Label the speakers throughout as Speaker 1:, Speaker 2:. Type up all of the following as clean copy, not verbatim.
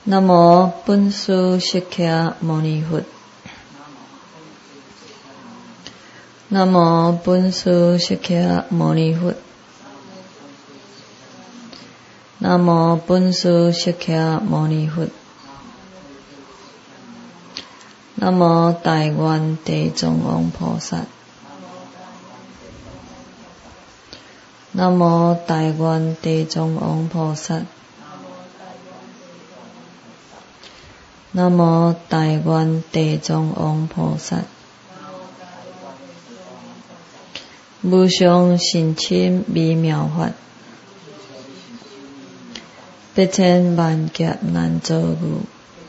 Speaker 1: 南无本师释迦牟尼佛。南无本师释迦牟尼佛。南无本师释迦牟尼佛。南无大愿地藏王菩萨。南无大愿地藏王菩萨。南无大愿地藏王菩萨。无上甚深微妙法，百千万劫难遭遇。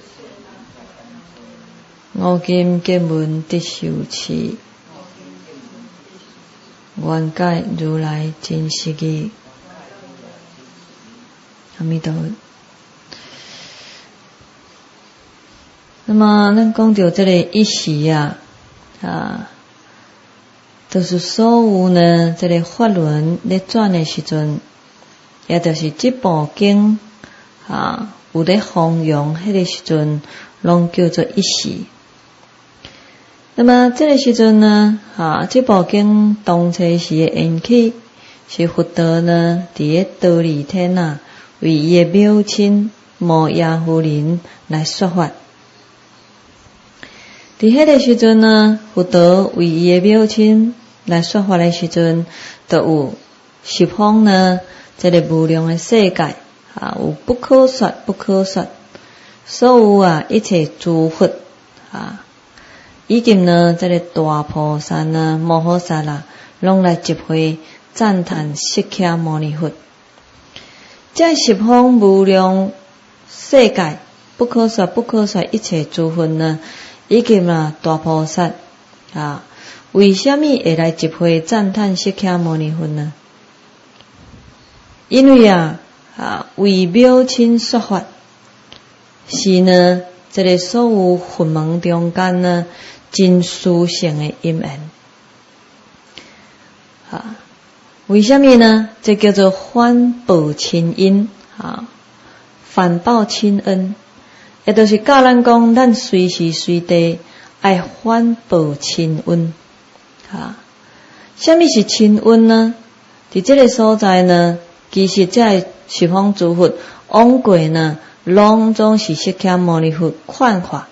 Speaker 1: 我今见闻得受持，愿解如来真实义。阿弥陀佛。那么，咱讲到这个一时就是所有呢，这个法轮咧转的时阵，也就是这部经有咧弘扬迄个时阵，拢叫做一时。那么这个时阵呢，这部经当初时的缘起，是佛陀呢伫个忉利天为伊的母亲摩耶夫人来说法。伫迄个时阵呢，佛陀为伊的母亲来说法的时阵，就有十方呢，这个无量的世界有不可说不可说，所有一切诸佛以及呢，这个大菩萨摩诃萨拢来集会赞叹释迦牟尼佛。这十方无量世界不可说不可说一切诸佛呢，以及大菩萨为什么会来集会赞叹释迦牟尼佛呢？因为为母亲说法，是呢这个所有佛门中间呢真殊胜的因缘。为什么呢？这叫做反报亲因反报亲恩，也就是教咱讲，咱随时随地爱反报亲恩。什么是亲恩呢？伫这个所在呢，其实这十方诸佛往过呢，拢总是释迦牟尼佛劝化，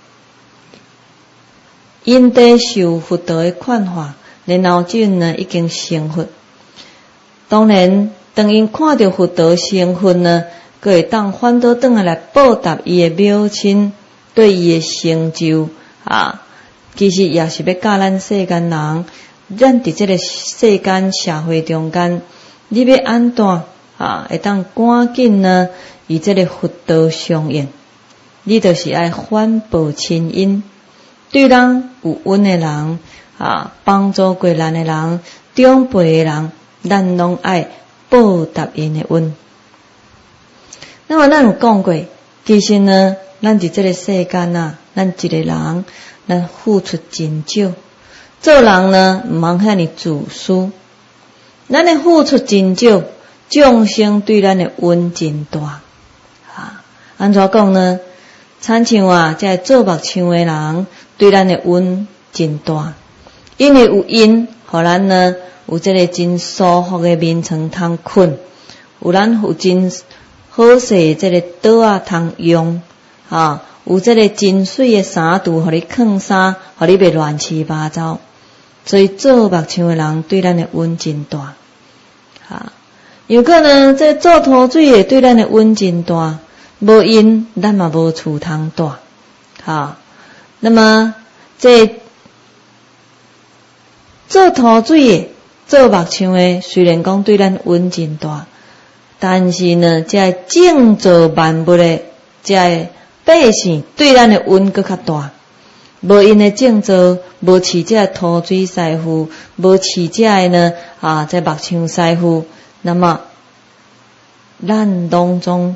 Speaker 1: 因地受佛陀的劝化，然后这呢已经成佛。当然，当因看到佛陀成佛呢，佫会当反倒转来报答伊的母亲对伊的成就其实也是要教咱世间人，咱伫这个世间社会中间，你要安怎会当赶紧呢？与这个佛陀相应，你就是爱反报亲因，对人有恩的人帮助过咱的人，长辈的人，咱拢爱报答因的恩。那么咱有讲过，其实呢，咱伫这个世间咱一个人，咱付出真少，做人呢毋通遐尼自私。咱的付出真少，众生对咱的恩真大。安怎讲呢？亲像这做目睭的人对咱的恩真大，因为有因，互咱呢有这个真舒服的眠床通困，有咱有真好势这个桌通用有这个真水的衫揬，互你藏衫，互你袂乱七八糟。所以做目睭的人对咱的恩真大。有可能这做土水的对咱的恩真大，无因咱嘛无厝通住。那么这做土水的、做目睭的，虽然讲对咱恩真大，但是呢，这净造万物的这百姓对咱的恩搁较大。无因的净造，无饲这土水师傅，无饲这呢这目睭师傅，那么咱当中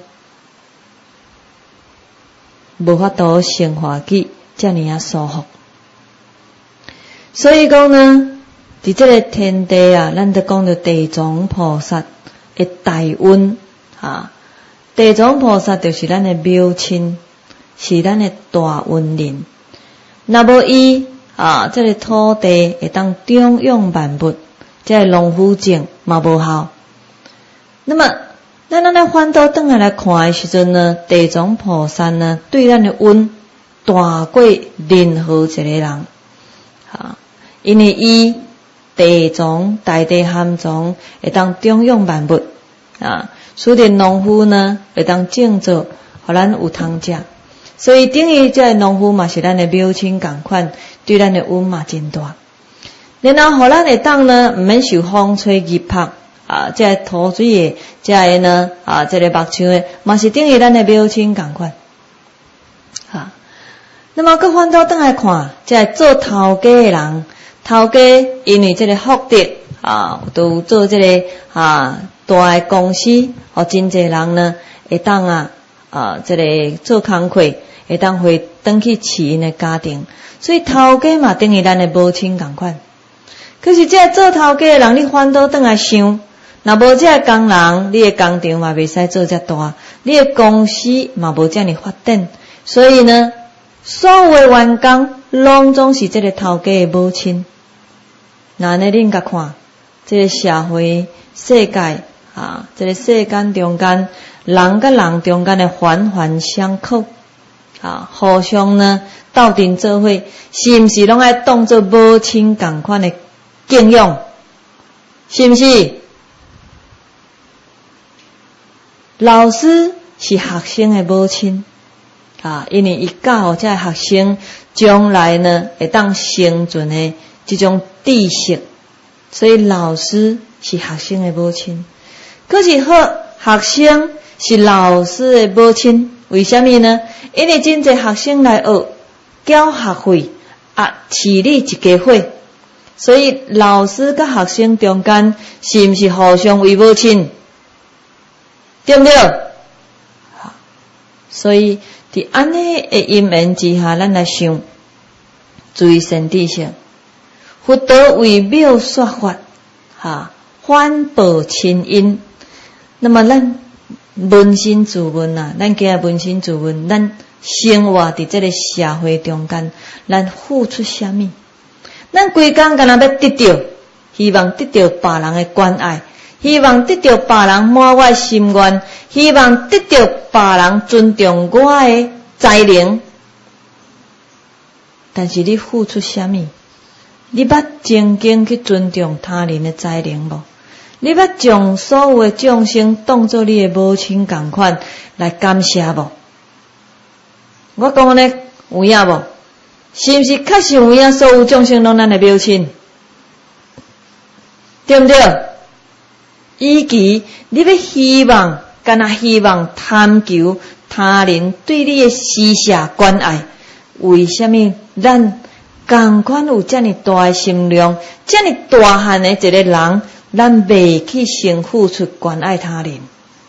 Speaker 1: 无法度生活起这么舒服。所以讲呢，伫这个天地咱都讲到地藏菩萨的大恩地藏菩萨就是咱的母亲，是咱的大恩人。若无伊这个土地会当种养万物，这个农夫种嘛无效。那么咱来反倒转来看的时阵呢，地藏菩萨呢对咱的恩大过任何一个人。因为伊地藏大地含藏会当种养万物使得农夫呢会当种作，互咱有通食。所以等于这农夫嘛是咱的母亲共款，对咱的恩嘛真大。然后互咱会当呢毋免受风吹日晒这土水的这个呢这个目睭的嘛是等于咱的母亲共款那么搁反倒转来看，这做头家的人，头家因为这个福德都做这个大的公司，真侪人呢会当这个做工课，会当回转去饲因的家庭，所以头家嘛等于咱的母亲共款。可是这做头家的人，你反倒转来想，若无这工人，你的工厂嘛袂使做遮大，你的公司嘛无遮尔发展，所以呢，所有的员工拢总是这个头家的母亲。那呢，恁甲看，这个社会世界这个世间中间，人甲人中间的环环相扣互相呢斗阵做伙，是毋是拢爱当作母亲共款的敬仰？是毋是？老师是学生的母亲因为伊教这学生将来呢会当生存的这种知识，所以老师是学生的母亲。可是学生是老师的母亲，为什么呢？因为真侪学生来学，缴学费饲你一家伙，所以老师甲学生中间是毋是互相为母亲？对不对？所以伫安尼的因缘之下，咱来想，注意善知识，佛陀为妙说法反报亲因。那么咱扪心自问咱今日扪心自问，咱生活伫这个社会中间，咱付出什么？咱规工干那要得到，希望得到别人的关爱，希望得到别人满我的心愿，希望得到别人尊重我的才能。但是你付出什么？你捌真正去尊重他人的才能无？你捌将所有的众生当作你的母亲共款来感谢无？我讲呢，有影无？是毋是确实有影？所有众生拢咱的母亲，对不对？以及你要希望，干那希望贪求他人对你的施舍关爱，为什么咱共款有这么大的心量，这么大汉的一个人，咱袂去先付出关爱他人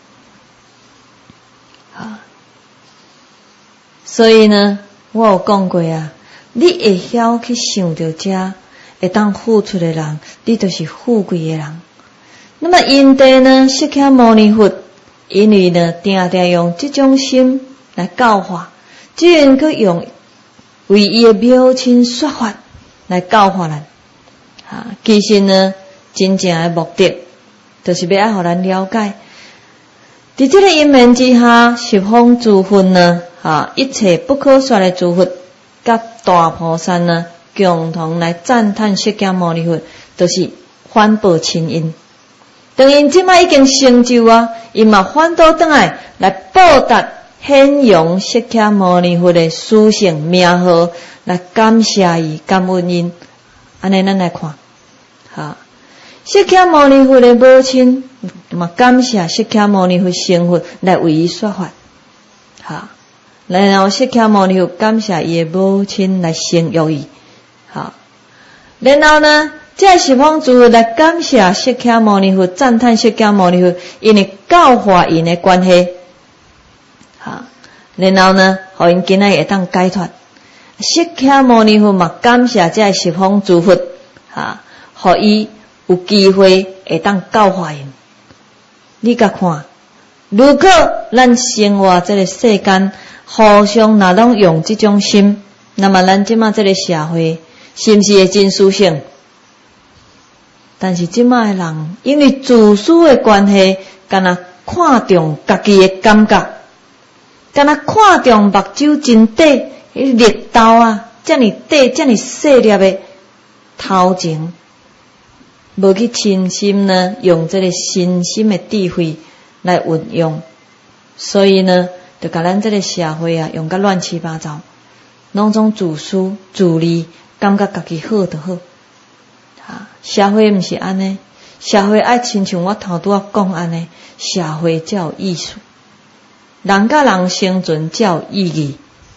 Speaker 1: 所以呢，我有讲过你会晓去想到这会当付出的人，你就是富贵的人。那么因地呢，释迦牟尼佛因为呢定定用这种心来教化，只能够用为伊的母亲说法来教化咱其实呢真正的目的就是要让咱了解，在这个因缘之下，十方诸佛呢一切不可说的诸佛甲大菩萨呢共同来赞叹释迦牟尼佛，就是反报亲因。当因即摆已经成就因嘛反倒转来报答显扬释迦牟尼佛的殊胜名号，来感谢伊，感恩因。安尼咱来看释迦牟尼佛的母亲嘛感谢释迦牟尼佛成佛来为伊说法然后释迦牟尼佛感谢伊的母亲来生育伊然后呢这十方诸佛来感谢释迦牟尼佛，赞叹释迦牟尼佛，因为教化因的关系然后呢互因今仔会当解脱。释迦牟尼佛嘛感谢这十方诸佛互伊有机会会当教化因。你甲看如果咱生活这个世间互相若拢用这种心，那么咱即马这个社会是毋是会真殊胜？但是即马的人因为自私的关系，敢若看重家己的感觉，敢若看重目睭真短，力道啊，遮尔短，遮尔细粒的头前，无去真心呢，用这个身心的智慧来运用，所以呢，就甲咱这个社会啊，用甲乱七八糟，拢总自私自利，感觉家己好就好。社会毋是安尼，社会爱亲像我头拄仔讲安尼，社会才有意思，人甲人生存才有意义。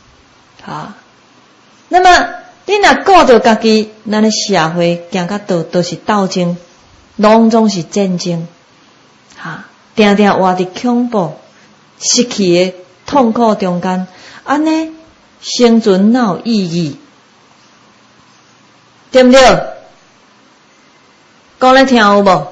Speaker 1: 那么你若顾着家己，咱的社会行到倒都是斗争，拢总是战争，定定活伫恐怖、失去的痛苦中间，安尼生存哪有意义？对不对？讲来听有无？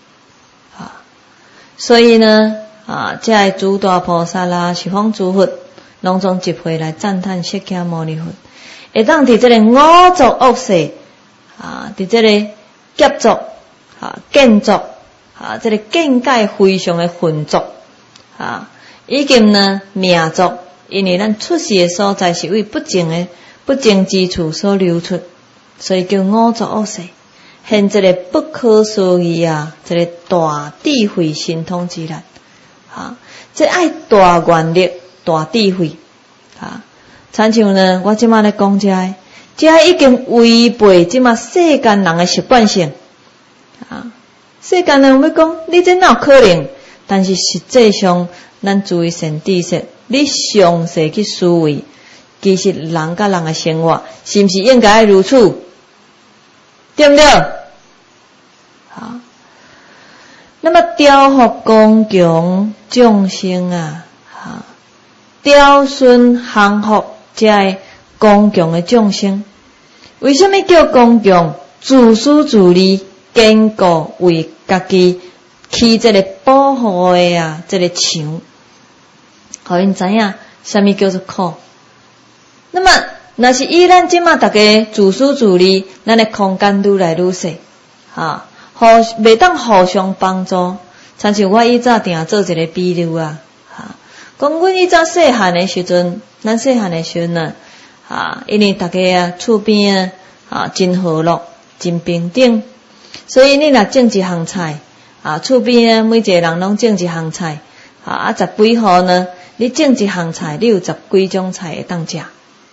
Speaker 1: 所以呢，这个诸大菩萨啦、十方诸佛，拢总集会来赞叹释迦牟尼佛，会当伫这个五浊恶世，伫这个劫浊、见浊、这个见解非常的浑浊，已经呢命浊，因为咱出世的所在是为不净之处所流出，所以叫五浊恶世。现这个不可思议这个大智慧神通之力，这爱大愿力、大智慧，亲像呢，我即马咧讲这已经违背即马世间人的习惯性，世间人要讲你这哪有可能？但是实际上，咱注意善知识，你详细去思维，其实人甲人的生活是毋是应该如此？对不对？那么调伏恭敬众生调顺降伏这个恭敬的众生。为什么叫恭敬？自私自利，坚固为家己起这个保护的这个墙，互因知影什么叫做苦。那么若是以咱即马大家自私自利，咱的空间愈来愈小，袂当互相帮助。亲像我以早定做一个比喻讲阮以早细汉的时阵，咱细汉的时阵呢，因为大家厝边真和乐，真平等，所以你若种一项菜，厝边每一个人拢种一项菜，10几户呢，你种一项菜，你有10几种菜会当食。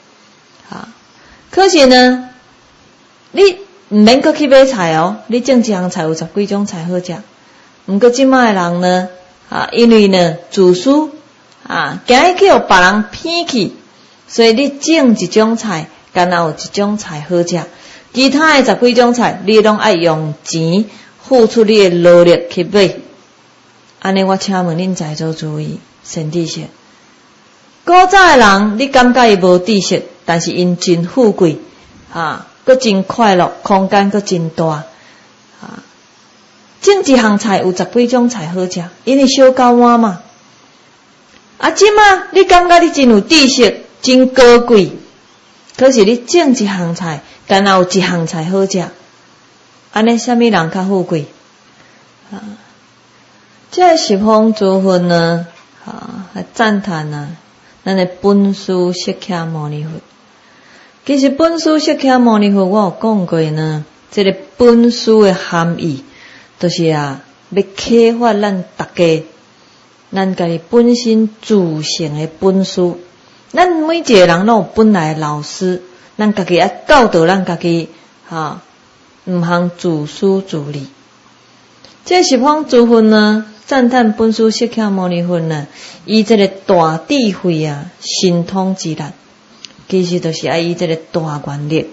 Speaker 1: 可是呢，你毋免搁去买菜哦，你种一项菜有10几种菜好食。毋过即卖人呢，因为呢自私，惊去互别人骗去，所以你种一种菜，敢若有一种菜好食，其他的10几种菜，你拢爱用钱付出你的劳力去买。安尼我请问恁在座注意，善知识。古早的人，你感觉伊无知识，但是因真富贵，佫真快乐，空间佫真大，种一项菜有10几种菜好食，因为小够碗嘛。即马你感觉你真有知识，真高贵，可是你种一项菜，敢若有一项菜好食，安尼什么人较富贵？这十方诸佛呢，来赞叹咱的本师释迦牟尼佛。其实本师释迦牟尼佛，我有讲过呢，这个本师的含义，就是要启发咱大家，咱家己本身自性的本师。咱每一个人都有本来的老师，咱家己要教导咱家己，毋通自私自利。这十方诸佛呢，赞叹本师释迦牟尼佛呢，以这个大智慧神通之力，其实就是要以这个大愿力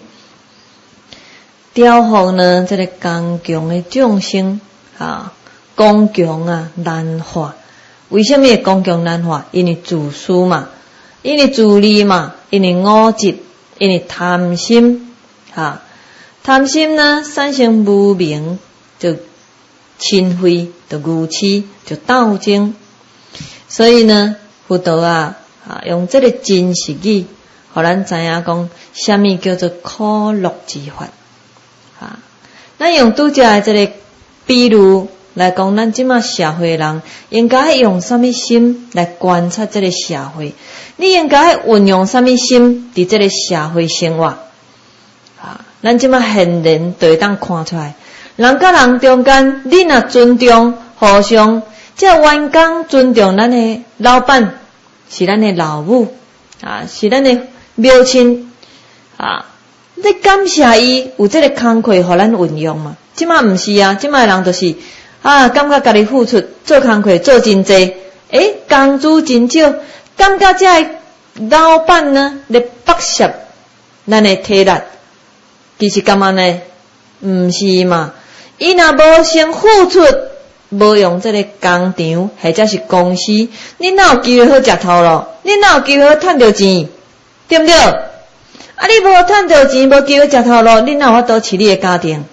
Speaker 1: 调伏呢这个刚强的众生，刚强难化。为什么会刚强难化？因为自私嘛，因为自利嘛，因为我执，因为贪心，贪心呢产生无明，就嗔恚，就愚痴，就斗争。 所以呢，佛陀用这个真实语，互咱知影讲，什么叫做苦乐之法咱用拄则的这个比喻来讲，咱即马社会人应该用什么心来观察这个社会？你应该运用什么心伫这个社会生活？咱即马现人都会当看出来，人甲人中间，你若尊重、互相，即员工尊重咱的老板，是咱的老母是咱的母亲你感谢伊有这个工课互咱运用嘛？即马毋是即马人就是感觉家己付出做工课做真济，工资真少，感觉这老板呢咧剥削咱的体力，其实干嘛呢？毋是嘛？伊若无先付出，无用这个工厂或者是公司，你哪有机会好食头路？你哪有机会好赚到钱？对不对？你无赚到钱，无机会食头路，你哪有法度饲你的家庭？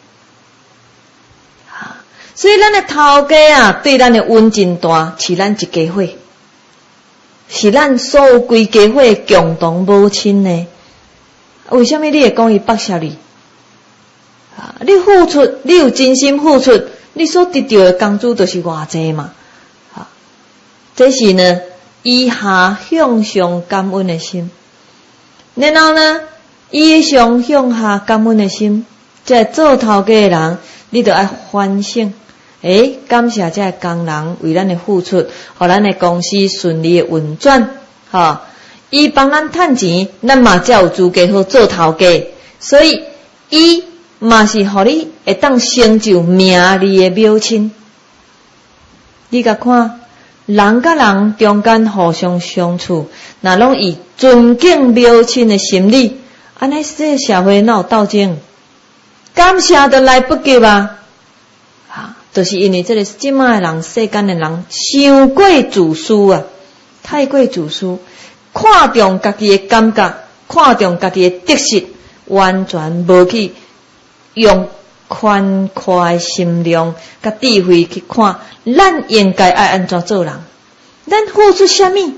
Speaker 1: 所以咱的头家对咱的恩真大，是咱一家伙，是咱所有规家伙的共同母亲呢。为什么你会讲伊剥削你？你付出，你有真心付出，你所得到的工资就是偌济嘛。这是呢，以下向上感恩的心。然后呢，以上向下感恩的心，这做头家的人，你就要反省。感谢这工人为咱的付出，互咱的公司顺利的运转。伊帮咱赚钱，咱嘛才有资格好做头家。所以，伊嘛是互你会当成就名利的母亲。你甲看，人甲人中间互相相处，若拢以尊敬母亲的心理，安尼这个社会哪有斗争？感谢都来不及就是因为这个即卖的人，世间的人伤过自私太过自私，看重家己的感觉，看重家己的得失，完全无去用宽阔的心量甲智慧去看，咱应该爱安怎做人，咱付出什么？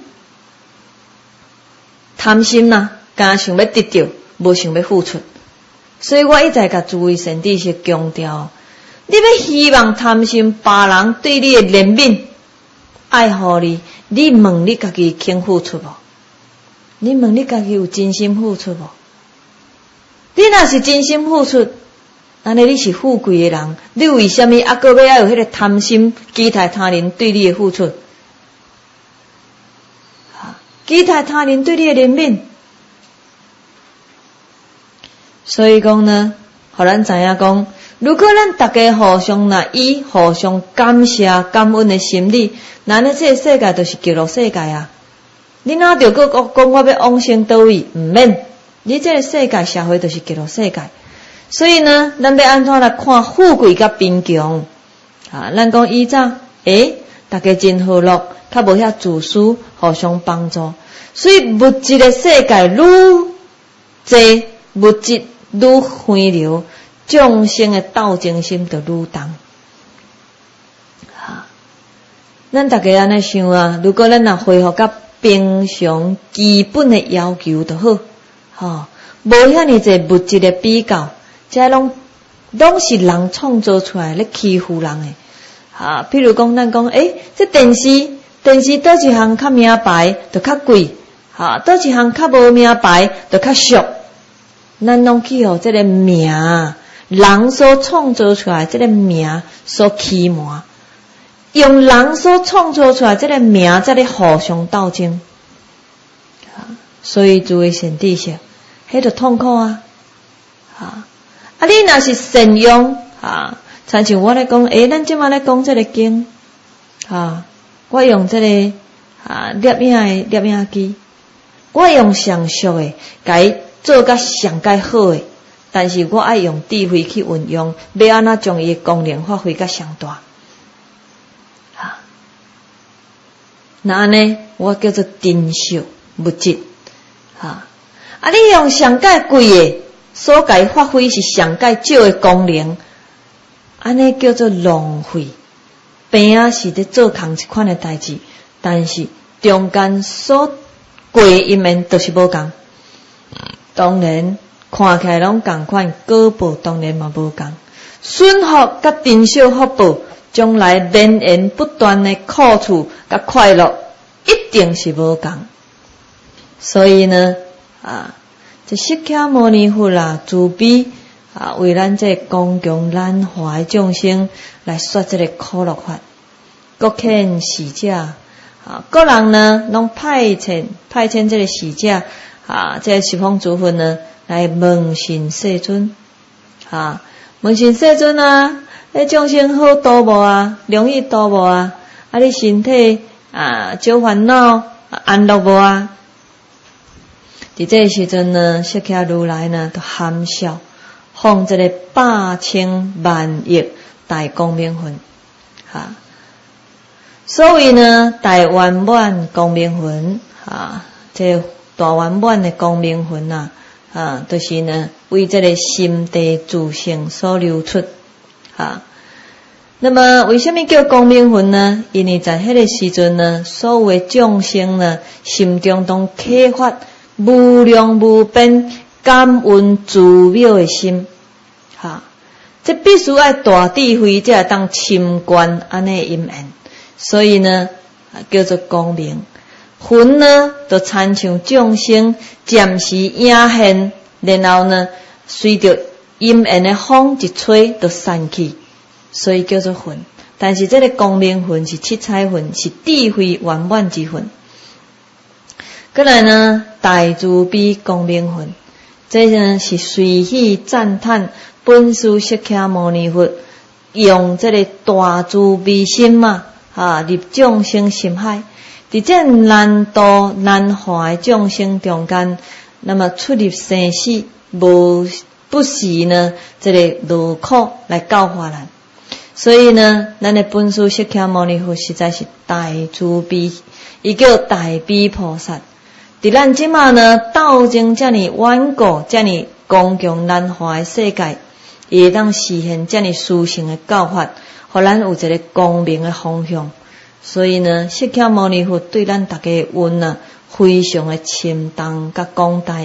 Speaker 1: 贪心敢想要得到，无想要付出。所以我一再甲诸位善知识强调，你要希望贪心别人对你的怜悯爱护你问你家己肯付出无？你问你家己有真心付出无？你若是真心付出，安尼你是富贵的人，你为什么还要有迄个贪心，期待他人对你的付出？期待他人对你的怜悯。所以讲呢，互咱知影讲，如果咱大家互相以互相感谢感恩的心理，那呢这个世界就是极乐世界你哪着讲我要往生倒位？毋免，你这个世界社会就是极乐世界。所以呢，咱要安怎来看富贵甲贫穷？咱讲以早大家真和乐，较无遐自私，互相帮助。所以物质的世界愈济，物质愈飞流，众生的斗争心就愈重。咱大家安尼想如果咱若恢复到平常基本的要求就好，无遐尼济物质的比较，这拢是人创造出来咧欺负人的。譬如讲咱讲这电视倒一项较名牌就较贵，倒一项较无名牌就较俗。咱拢去互这个名，人所创造出来这个名所欺瞒，用人所创造出来这个名在咧互相斗争。所以诸位善知识，迄就痛苦你若是善用亲像我咧讲，咱即马咧讲这个经我用这个摄影机，我用上俗的，甲做甲上介好诶，但是我爱用智慧去运用，要安怎将伊诶功能发挥甲上大。那安尼我叫做珍惜物质你用上介贵诶，所甲伊发挥是上介少诶功能，安尼叫做浪费。病是咧做同一款诶代志， 但是中间所过一面都是无共。当然看起来拢共款，果报当然嘛无共。顺福甲珍惜福报，将来绵延不断的苦处甲快乐，一定是无共。所以呢，这释迦牟尼佛啦，慈悲为咱这恭敬难怀众生来说这个苦乐法。各遣使者各人呢，拢派遣这个使者这个十方诸佛呢，来问讯世尊问讯世尊你众生好度无容易度无你身体少烦恼安乐无伫这时阵呢，释迦如来呢，就含笑放这个8,000,000,000大光明分所谓呢，大圆满光明分这大圆满的光明分就是呢，为这个心地自性所流出那么为什么叫光明分呢？因为在迄个时阵呢，所有的众生呢，心中都启发无量无边感恩自妙的心这必须要大智慧才会当深观安尼因缘，所以呢叫做光明分呢，就参像众生暂时隐现，然后呢随着因缘的风一吹就散去，所以叫做分。但是这个光明分是七彩分，是智慧圆满之分。再来呢，大慈悲光明分，这呢是随喜赞叹本师释迦牟尼佛用这个大慈悲心入众生心海，伫这难度难怀众生中间，那么出入生死不时呢这个劳苦来教化咱。所以呢，咱的本师释迦牟尼佛实在是大慈悲，伊叫大悲菩萨。伫咱即马呢，斗争遮尔顽固、遮尔恭敬难怀的世界，伊会当实现遮尔殊胜的教法，互咱有一个光明的方向。所以呢，释迦牟尼佛对咱大家的恩非常的深重甲广大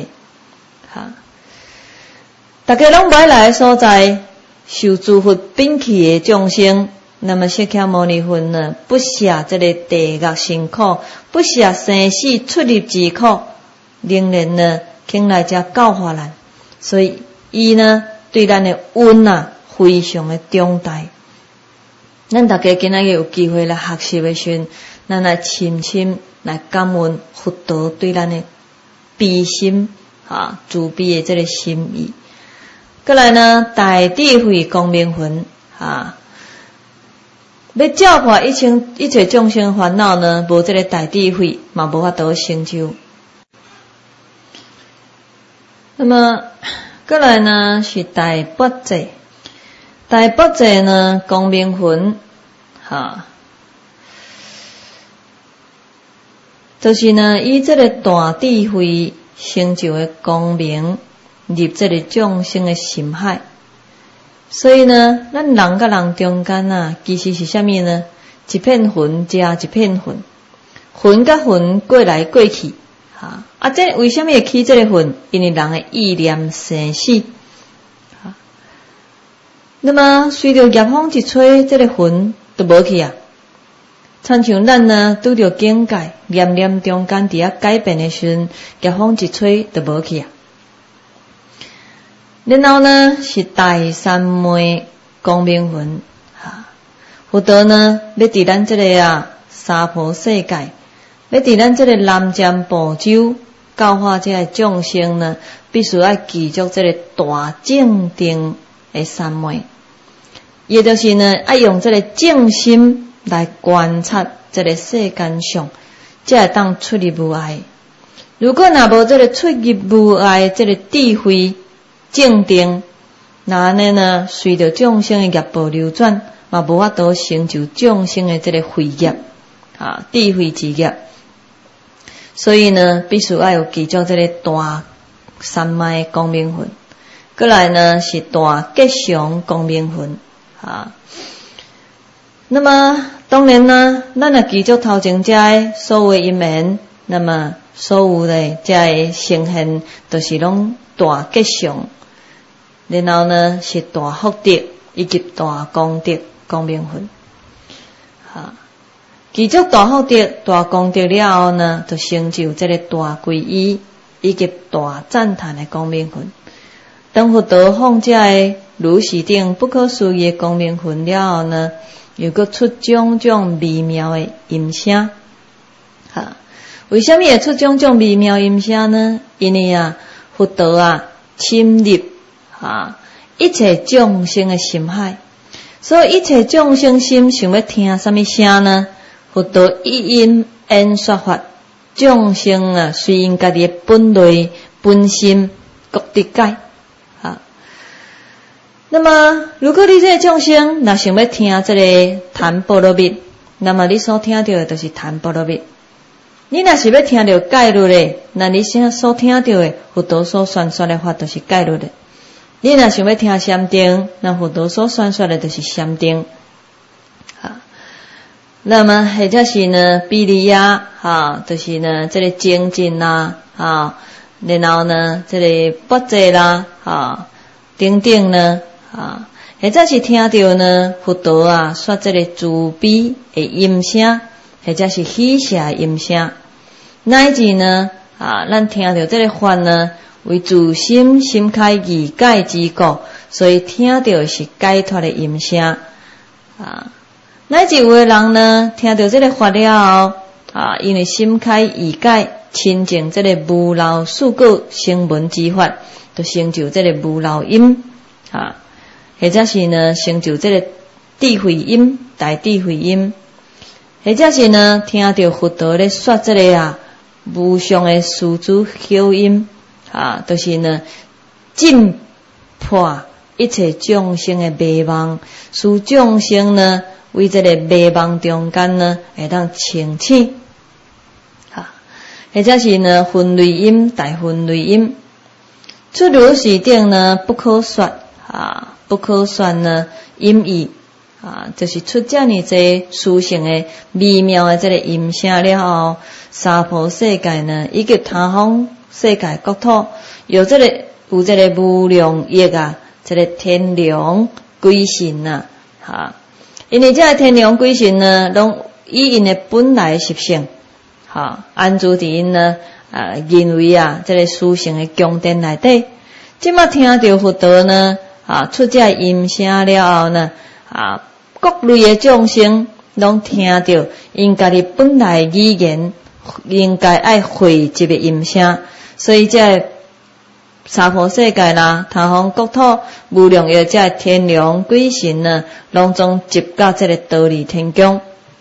Speaker 1: 大家拢歹来的所在，受诸佛摒弃的众生，那么释迦牟尼佛呢，不舍这个地狱辛苦，不舍生死出入之苦，仍然呢肯来遮教化咱，所以伊呢对咱的恩非常的重大。咱大家今仔日有机会来学习的时阵，咱来深深来感恩佛陀对咱的悲心慈悲的这个心意。再来呢，大智慧光明分要照破一切众生烦恼呢，无这个大智慧嘛无法度成就。那么再来呢是大般若，大般若呢光明分就是呢以这个大智慧成就的光明入这个众生的心海。所以呢，咱人甲人中间其实是啥物呢？一片云加一片云，云甲云过来过去这为什么会起这个云？因为人的意念生死那么随着业风一吹，这个云就无去亲像咱呢拄着境界，念念中间伫改变的时阵，业风一吹就无去然后呢是大三昧光明分佛陀呢要伫咱这个娑婆世界，要伫咱这个南瞻部洲教化这个众生呢，必须要记住这个大正定的三昧，也就是呢要用这个正心来观察这个世间上，才会当出入无碍。如果若无这个出入无碍这个智慧正定，那安尼呢随着众生的业报流转，嘛无法度成就众生的这个慧业智慧之业。所以呢必须要有记住这个大三昧光明分。再来呢是大吉祥光明分那么当然啦，咱若记住头前遮的所有因缘，那么所有的遮的呈现，都是拢大吉祥，然后呢是大福德以及大功德、光明分。记住大福德、大功德了后呢，就成就这个大皈依以及大赞叹的光明分。当佛陀放这的如是等不可思议的光明分了后呢，又搁出种种微妙的音声。为什么会出种种微妙音声呢？因为佛陀侵入一切众生的心海，所以一切众生心想要听什么声呢？佛陀一因演说法，众生随因家己的本类本心各得解。那么如果你这个众生若想要听这个谈般若蜜，那么你所听到的就是谈般若蜜。你若是要听到戒律的，那你现在所听到的佛陀所宣说的法就是戒律的。你若想要听禅定，那佛陀所宣说的就是禅定。那么或者是呢比利亚就是呢这个精进然后呢这个不济啦等等呢或者是听到呢佛陀说这个慈悲的音声，或者是喜舍的音声，乃至呢咱听到这个法呢为自心心开意解之故，所以听到是解脱的音声乃至有的人呢听到这个法了后因为心开意解，亲近这个无漏四果声闻之法，就成就这个无漏音或者是呢成就这个智慧音、大智慧音，或者是呢听到佛陀咧说这个无上的殊主巧音就是呢尽破一切众生的迷茫，使众生呢为这个迷茫中间呢会当清醒或者是呢分类音、大分类音，出如是等呢不可说不可说呢音义就是出这么多殊胜的微妙的这个音声了后，三婆世界呢以及他方世界国土有这个无量亿这个天龙鬼神因为这个天龙鬼神呢拢以因的本来习性安住伫因呢认为这个殊胜的宫殿内底，即马听到佛陀呢出这音声了后呢各类的众生拢听到因家己本来语言应该爱汇集的音声，所以这娑婆世界啦、他方国土无量的这天龙鬼神呢，拢总集到这个忉利天宫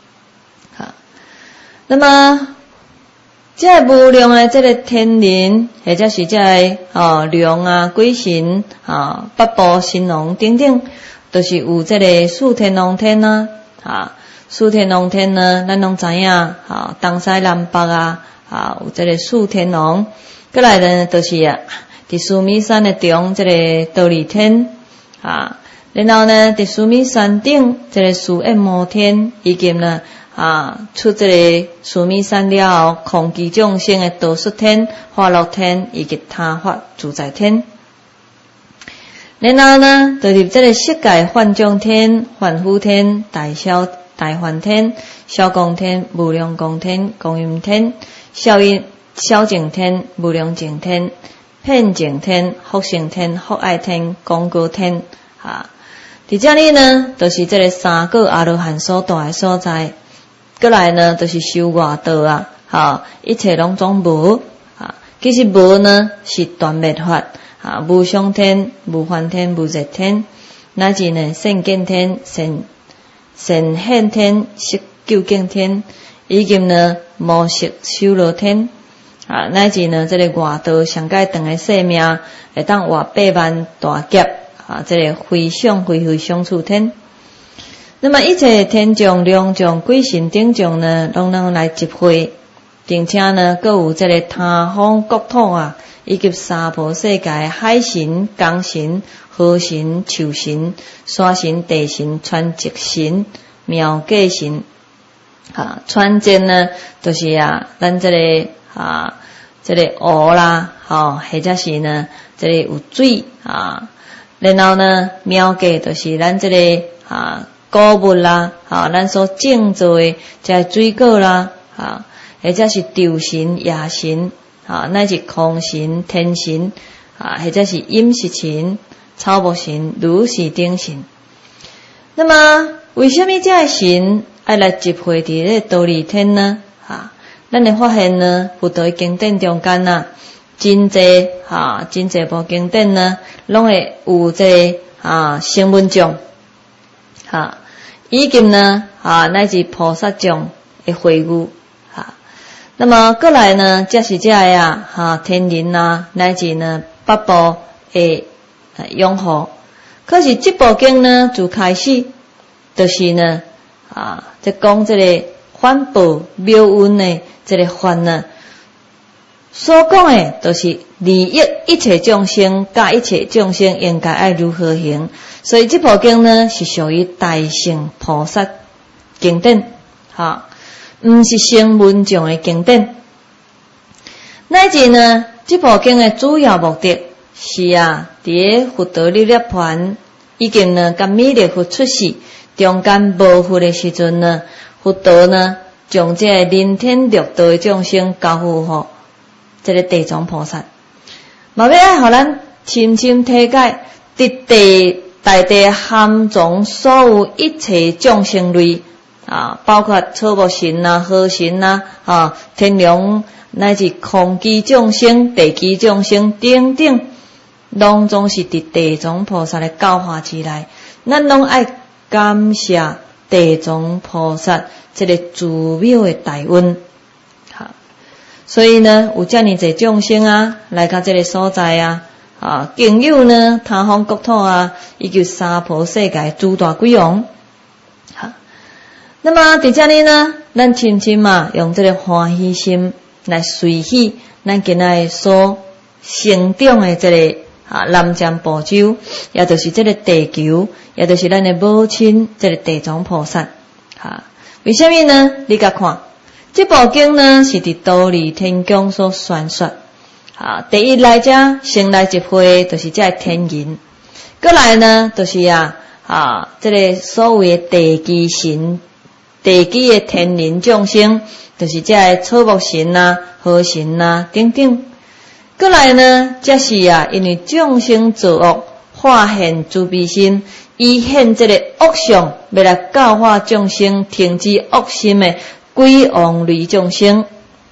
Speaker 1: 那么这无量的这个天人，或者是这龙鬼神八部神龙等等，都是有这个四天王天四天王天呢，咱拢知影东西南北有这个四天王。过来呢，就是伫须弥山的中这个忉利天然后呢，伫须弥山顶这个四焰摩天，以及呢出这个须弥山了后，空寂众生的道xuất天、化樂天以及他法自在天。然後呢，就入這個色界幻眾天、幻虎天、大梵天、小光天、無量光天、光音天、小淨天、無量淨天、遍淨天、福勝天、福愛天、廣果天在這裡呢，就是這個三個阿羅漢所住的所在。過來呢，就是修外道一切攏總無其實無呢是斷滅法無上天、無梵天、無熱天，乃至呢善見天、善現天、色究竟天，以及呢無色修羅天乃至呢這個外道上界長的生命會當活8萬大劫這個非常相處天。那麼一切天眾、龍眾、鬼神等眾呢，攏能來集會，並且呢，各有這個他方國土以及娑婆世界海神、光神、河神、樹神、山神、地神、傳寂神、妙計神、 川涧呢，就是咱这个这个湖啦，或者是呢，这个有水然后呢，庙街就是咱这个古物啦，咱所种做的这水果啦，或者是昼神、夜神，乃至空神、天神，或者是饮食神、草木神、如是等神。那么，为什么这神爱来集会伫咧忉利天呢？咱会发现呢，佛陀经典中间真济部经典呢，拢会有这声闻众，以及呢乃至菩萨众的会晤，那么过来呢，则是这个天人乃至呢八部的拥护。可是这部经呢，自开始就是呢在讲这个反报妙运的这个法呢，所讲的都是利益一切众生，甲一切众生应该爱如何行。所以这部经呢，是属于大乘菩萨经典，唔是声闻众的经典。乃至呢，这部经的主要目的是伫佛陀六涅盘已经呢，甲弥勒佛出世中间无佛的时阵呢，佛陀呢，将这个人天六道的众生交付这个地藏菩萨，嘛要爱互咱深深体解，伫大地含藏所有一切众生类包括草木神河神天龙乃至空机众生、地机众生等等，拢总是伫地藏菩萨的教化之内，咱拢爱感谢地藏菩萨这个自妙的大恩。所以呢，有这么多众生来到这个所在经有呢他方国土以及三婆世界诸大鬼王。那么伫这里呢，咱深深用这个欢喜心来随喜咱今仔所成长的这个南瞻部洲，也就是这个地球，也就是咱的母亲这个地藏菩萨。为什么呢？你甲看这部经呢，是伫忉利天宫所宣说。第一来者先来一会，就是这天人；过来呢，就是这个所谓的地基神、地基的天人众生，就是这草木神河神等等。过来呢，则是因为众生作恶，化现慈悲心，以现这个恶相，要来教化众生，停止恶心的鬼王类众生。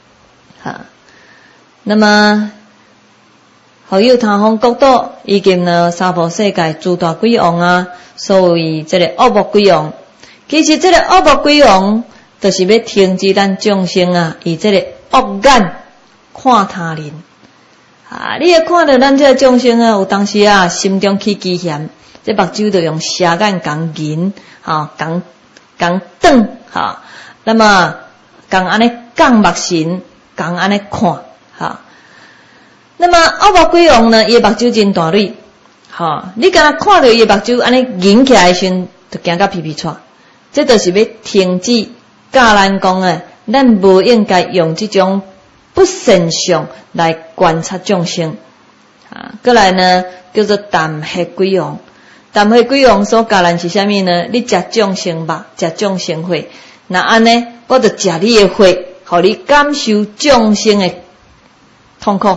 Speaker 1: 那么好有他方国土以及呢三婆世界诸大鬼王所谓这个恶魔鬼王，其实这个恶魔鬼王就是要停止咱众生以这个恶眼看他人。你会看到咱这个众生有当时心中起危险，这目睭就用蛇眼共银共瞪那么共安尼共目神共安尼看那么恶魔鬼王呢，伊目睭真大蕊你敢看到伊目睭安尼银起来的时阵，就惊甲皮皮喘。这就是要停止教咱讲咱无应该用这种不善相来观察众生。过来呢，叫做淡黑鬼王。淡黑鬼王所教咱是啥物呢？你食众生肉，食众生血，那安尼我就食你的血，互你感受众生的痛苦。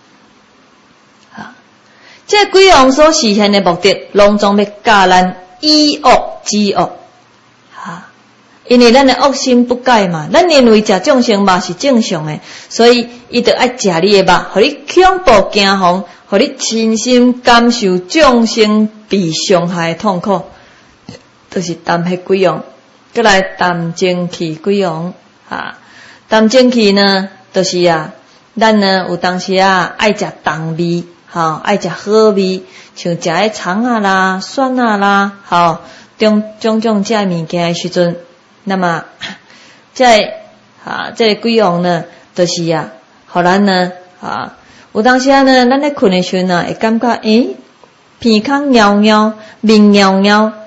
Speaker 1: 这鬼王所实现的目的，拢总要教咱以恶制恶。因为咱的恶心不改嘛，咱认为食众生肉是正常的，所以伊就爱食你的肉，互你恐怖惊惶，互你亲身感受众生被伤害的痛苦，就是淡黑鬼王。再来淡精气鬼王淡精气呢，就是咱呢有当时爱食重味爱食好味，像食迄肠啦、蒜啦种种这物件的时阵，那么这个鬼王呢，就是互咱呢有当时呢，咱咧困的时阵会感觉鼻孔挠挠、面挠挠，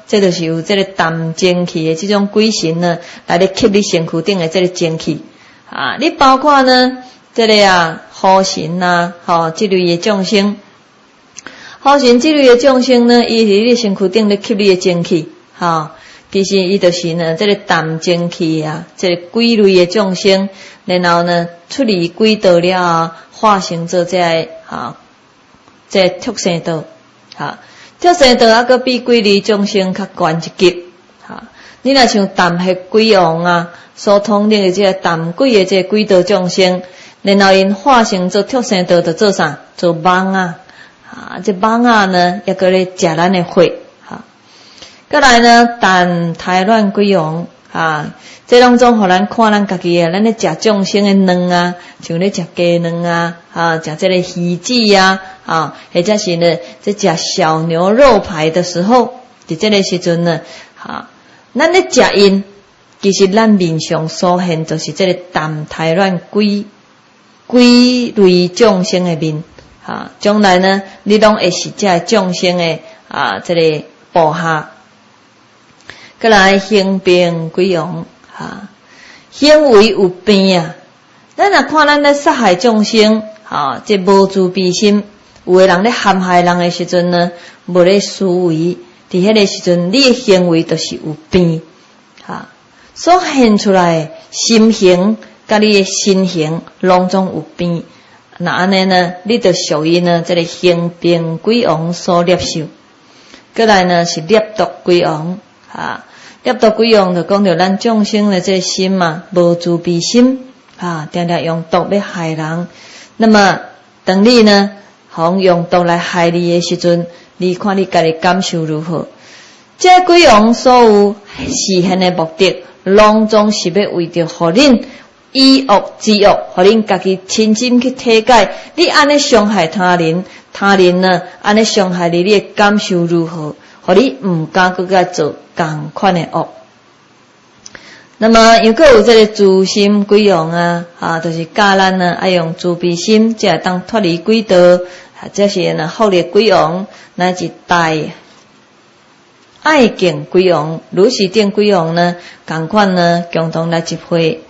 Speaker 1: 这就是有这个淡精气的这种鬼神呢，来咧吸你身躯顶的这个精气啊。你包括呢，这个火神呐，这类的众生，火神这类的众生呢，伊伫你身躯顶咧吸你的精气，其实伊就是呢，这个淡精气啊，这个鬼类的众生，然后呢，出离鬼道了后，化成做这这畜生道，畜生道还阁比鬼类众生较悬一级，你若像淡黑鬼王啊，所统领的这个淡鬼的这个鬼道众生，然后因化成做畜生道，就做啥？做蠓啊，这蠓啊呢，也阁咧食咱的血。再来呢，但胎卵鬼王这拢总互咱看咱家己咱咧食众生的卵啊，像咧食鸡卵啊，食这个鱼子啊，或者是呢，在食小牛肉排的时候，伫这个时阵呢，咱咧食因，其实咱面上所现就是这个淡胎卵鬼类众生的面，将来呢，你拢会是这众生的这个部下。再来行变鬼王行为有变啊！咱若看咱咧杀害众生，这无慈悲心，有的人咧陷害人的时阵呢，无咧思维，伫迄个时阵，你的行为就是有变所现出来的心形，甲你的身形，拢总有变。那安尼呢，你就属于呢这个行变鬼王所摄受。再来呢是孽毒鬼王孽毒鬼王就讲到咱众生的这个心嘛，无慈悲心常常用毒要害人。那么当你呢，用毒来害你的时阵，你看你家己感受如何？这鬼王所有实现的目的，拢总是要为着互恁以恶制恶，互恁家己亲身去体解。你安尼伤害他人，他人呢安尼伤害你，你的感受如何？互你毋敢搁甲做同款的恶。那么又搁有这个慈心鬼王就是教咱呢爱用慈悲心，才会当脱离鬼道。这是呢福力鬼王，乃至大爱敬鬼王、如是等鬼王呢，同款呢共同来集会。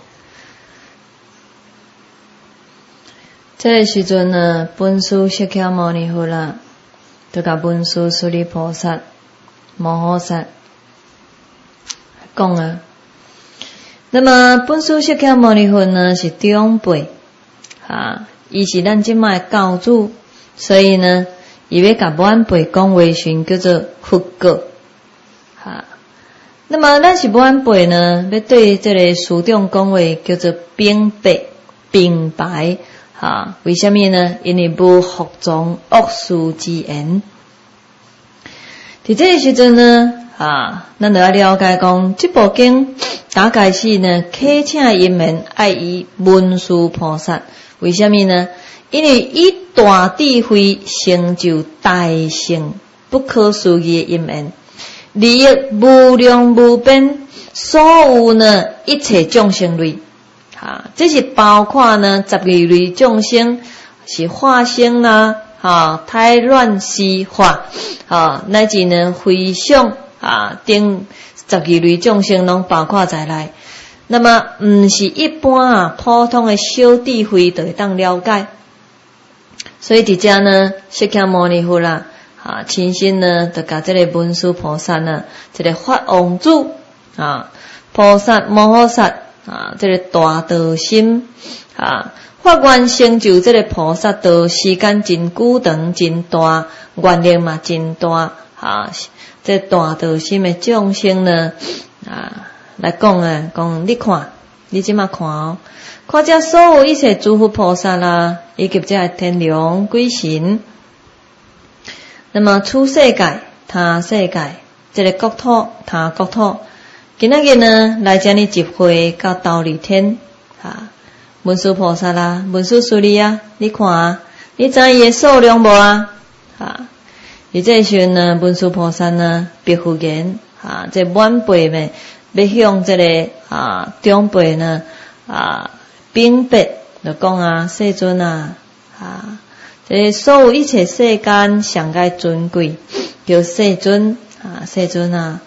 Speaker 1: 这个时阵呢，本师释迦牟尼佛啦，就甲文殊师利菩萨、摩诃萨讲那么本师释迦牟尼佛呢是长辈伊是咱即卖教主，所以呢，伊要甲晚辈讲话时叫做佛告那么咱是晚辈呢，要对这个师长讲话叫做禀白为什么呢？因为无服从恶事之言。伫这个时阵呢咱就要了解讲，这部经大概是呢恳请因缘爱以文殊菩萨。为什么呢？因为以大智慧成就大乘不可思议的因缘，利益无量无边所有呢一切众生类这是包括呢12类众生，是化生啦胎卵湿化乃至呢回向等12类众生拢包括在内。那么毋是一般普通的小智慧就会当了解。所以伫遮呢，释迦牟尼佛啦亲身呢就甲这个文殊菩萨呢，这个法王子菩萨摩诃萨这个大道心发愿成就这个菩萨道，时间真久长真大，愿力嘛真大这大道心的众生呢来讲讲你看，你即马看看这所有一切诸佛菩萨啦，以及这天龙鬼神，那么出世界、他世界，这个国土、他国土，今仔日呢来这里集会到忉利天文殊菩萨啦、文殊师利你看你知伊的数量无在这时阵呢，文殊菩萨呢别复言这晚辈们要向这个长辈呢禀别，就讲世尊这所有一切世间上界尊贵，叫世尊世尊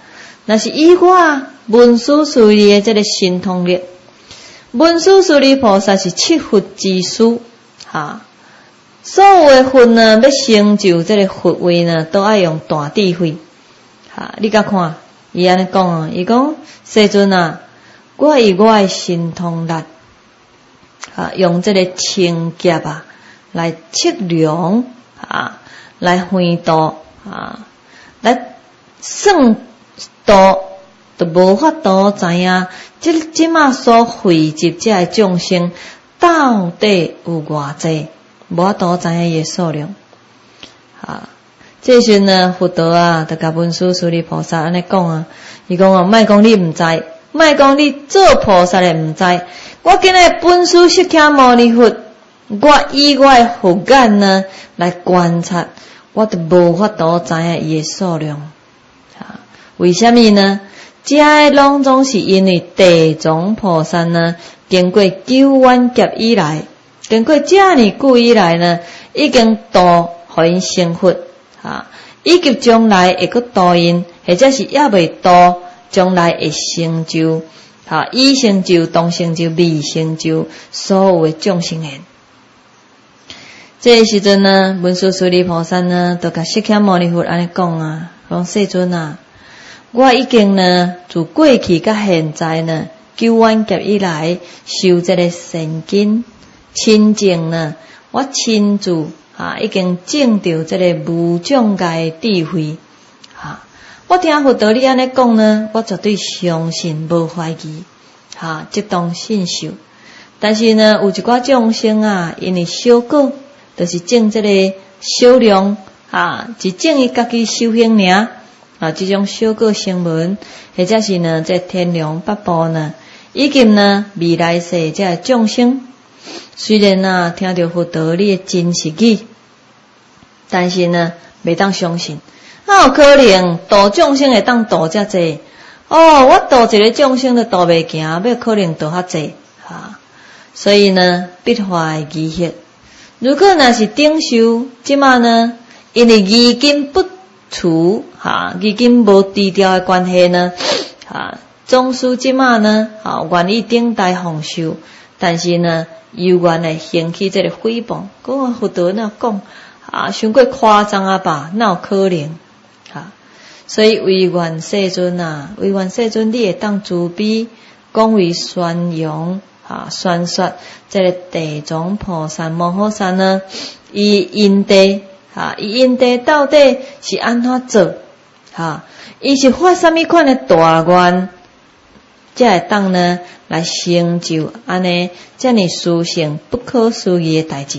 Speaker 1: 那是以我文殊师利的这个神通力，文殊师利菩萨是7佛之师，所有的佛呢，要成就这个佛位呢，都要用大智慧。你甲看，伊安尼讲哦，伊讲世尊啊，我以我的神通力，用这个清洁来测量来回度来算度，都无法度知影，即马所汇集这个众生到底有偌济，无法度知影伊的数量。这时呢，佛陀就甲文殊师利菩萨安尼讲伊讲莫讲你毋知，莫讲你做菩萨的毋知，我今日本师释迦牟尼佛，我以我的佛眼呢来观察，我都无法度知影伊的数量。为什么呢？这些拢总是因为地藏菩萨呢，经过90000劫以来，经过这么久以来呢，已经度互因成佛。以及将来会阁度因，或者是也未度，将来会成就，已成就、当成就、未成就，所有的众生缘。这个时阵呢，文殊师利菩萨呢，就甲释迦牟尼佛安尼讲讲世尊啊，我已经呢，自过去甲现在呢，90000劫以来，修这个善根清净呢，我亲自。已经证到这个无障碍智慧。我听佛陀你安尼讲呢，我绝对相信无怀疑，即当信受。但是呢，有一寡众生因为小果，就是证这个小量，只证伊家己修行尔，这种小果声闻，或者是呢，这天龙八部呢，以及呢未来世这众生。虽然听到佛陀你的真实语，但是呢袂当相信，有可能度众生会当度遮济？我度一个众生都度袂行，要可能度较济所以呢，必怀疑惑。如果若是顶修，即马呢，因为疑根不除疑根无低调的关系呢总师即马呢愿意顶代奉修，但是呢又愿来兴起这个诽谤，讲佛陀那讲伤过夸张吧，哪有可能所以唯愿世尊唯愿世尊你会当慈悲讲为宣扬宣说这个地藏菩萨摩诃萨呢，伊因地到底是安怎做伊是发什么款的大愿，才会当呢来成就安尼这么殊胜不可思议的代志。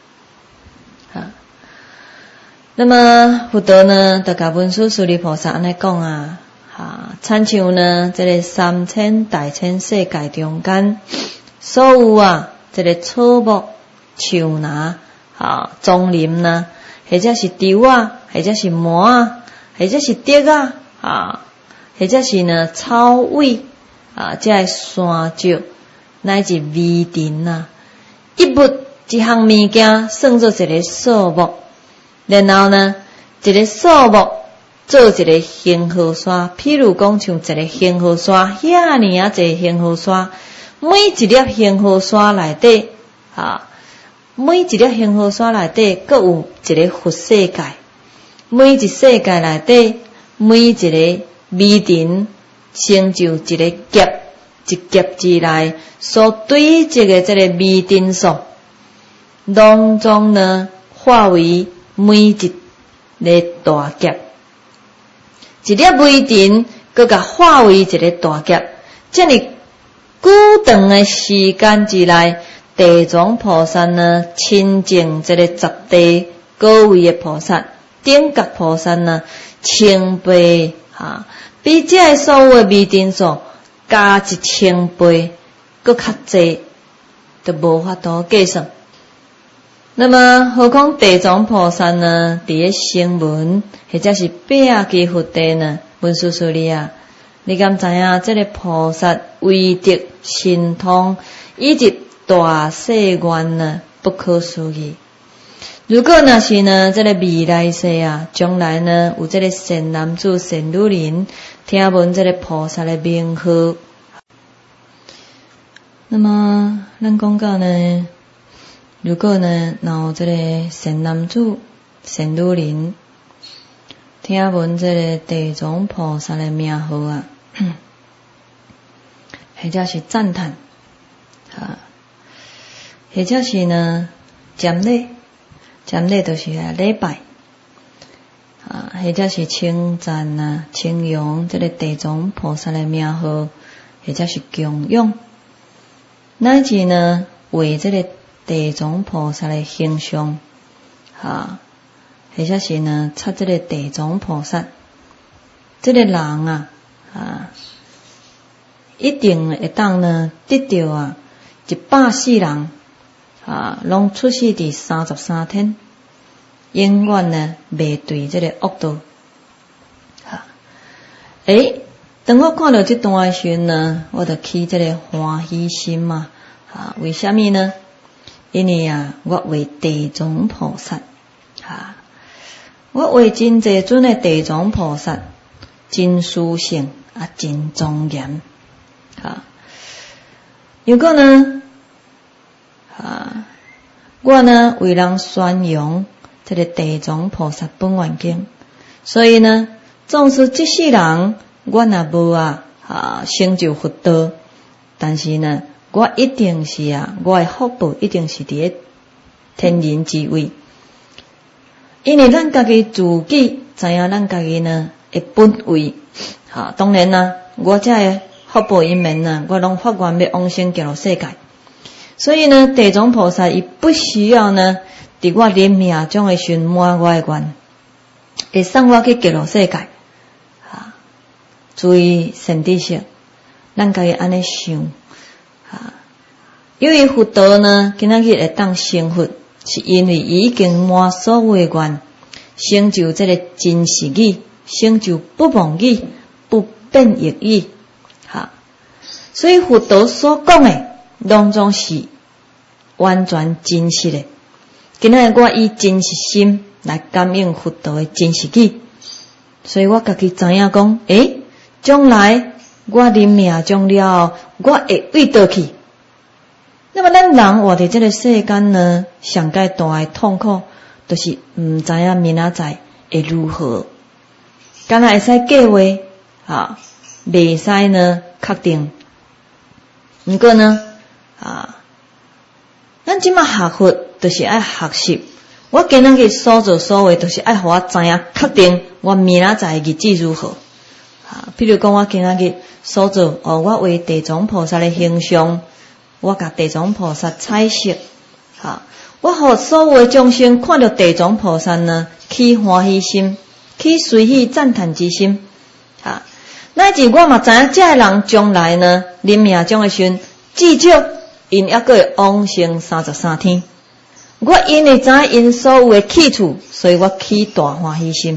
Speaker 1: 那么佛陀呢，就甲文殊师利菩萨安尼讲亲像呢，这个3000大千世界中间，所有这个草木、树林、丛林或者是树或者是麻或者是竹或者是呢草苇这山石乃至微尘一物一项物件算作一个数目，然后呢一个数目做一个恒河沙，譬如讲像一个恒河沙，遐尼侪恒河沙，每一粒恒河沙内底每一粒恒河沙内底各有一个佛世界，每一世界内底每一个微尘成就一个劫，一劫之内所堆积的这个微尘数，拢总呢化为每一个大劫，一粒微尘佮甲化为一个大劫，这么久长的时间之内，地藏菩萨呢亲证这个十地各位的菩萨，顶觉菩萨呢千倍比这所有的微尘数加1000倍佮较济，都无法度计算。那么何况地藏菩萨呢，伫咧声闻或者是8支佛地呢，文殊师利你敢知影这个菩萨威德神通以及大誓愿呢，不可思议。如果若是呢，这个未来世将来呢，有这个善男子善女人听闻这个菩萨的名号。那么咱讲到呢，如果呢有这个善男子、善女人，听闻这个地藏菩萨的名号啊，或者是赞叹啊，或者是呢瞻礼，瞻礼就是礼拜啊，或者是称赞啊、称扬这个地藏菩萨的名号，或者是供养，乃至呢为这个地藏菩萨的形象啊，或者是呢插这个地藏菩萨，这个人啊一定会当呢得到啊100世人啊，拢出世伫33天，永远呢袂对这个恶道。当我看到这段时呢，我就起这个欢喜心嘛。为什么呢？因为啊，我为地藏菩萨我为真济尊的地藏菩萨，真殊胜啊，真庄严如果呢我呢为人宣扬这个地藏菩萨本愿经，所以呢，纵使这世人我若无成就佛道，但是呢，我一定是我的福报一定是伫天人之位，因为咱家己自己知影咱家己呢的本位当然啦，我这个福报因缘呢，我拢发愿要往生极乐世界，所以呢，地藏菩萨伊不需要呢，伫我临命终的时满我的愿，会送我去极乐世界注意善知识，咱家己安尼想由于佛道呢，今仔日会当成佛，是因为伊已经满所有的愿，成就这个真实义，成就不妄义、不变异义所以佛道所讲的拢总是完全真实的。今仔日我以真实心来感应佛道的真实义，所以我家己知影讲，将来我临命终了后，我会为倒去。那么咱人活伫这个世间呢，上界大的痛苦，就是毋知影明仔载会如何，敢若会使计划袂使呢确定。不过呢咱即马学佛就是爱学习，我今仔日所做所为，就是爱互我知影确定我明仔载日子如何譬如讲我今仔日所做我为地藏菩萨的形象，我甲地藏菩萨彩色我互所有的众生看到地藏菩萨呢，起欢喜心，起随喜赞叹之心乃至我嘛知影这个人将来呢，临命终的时阵，至少因还佫会往生33天。我因为知影因所有的去处，所以我起大欢喜心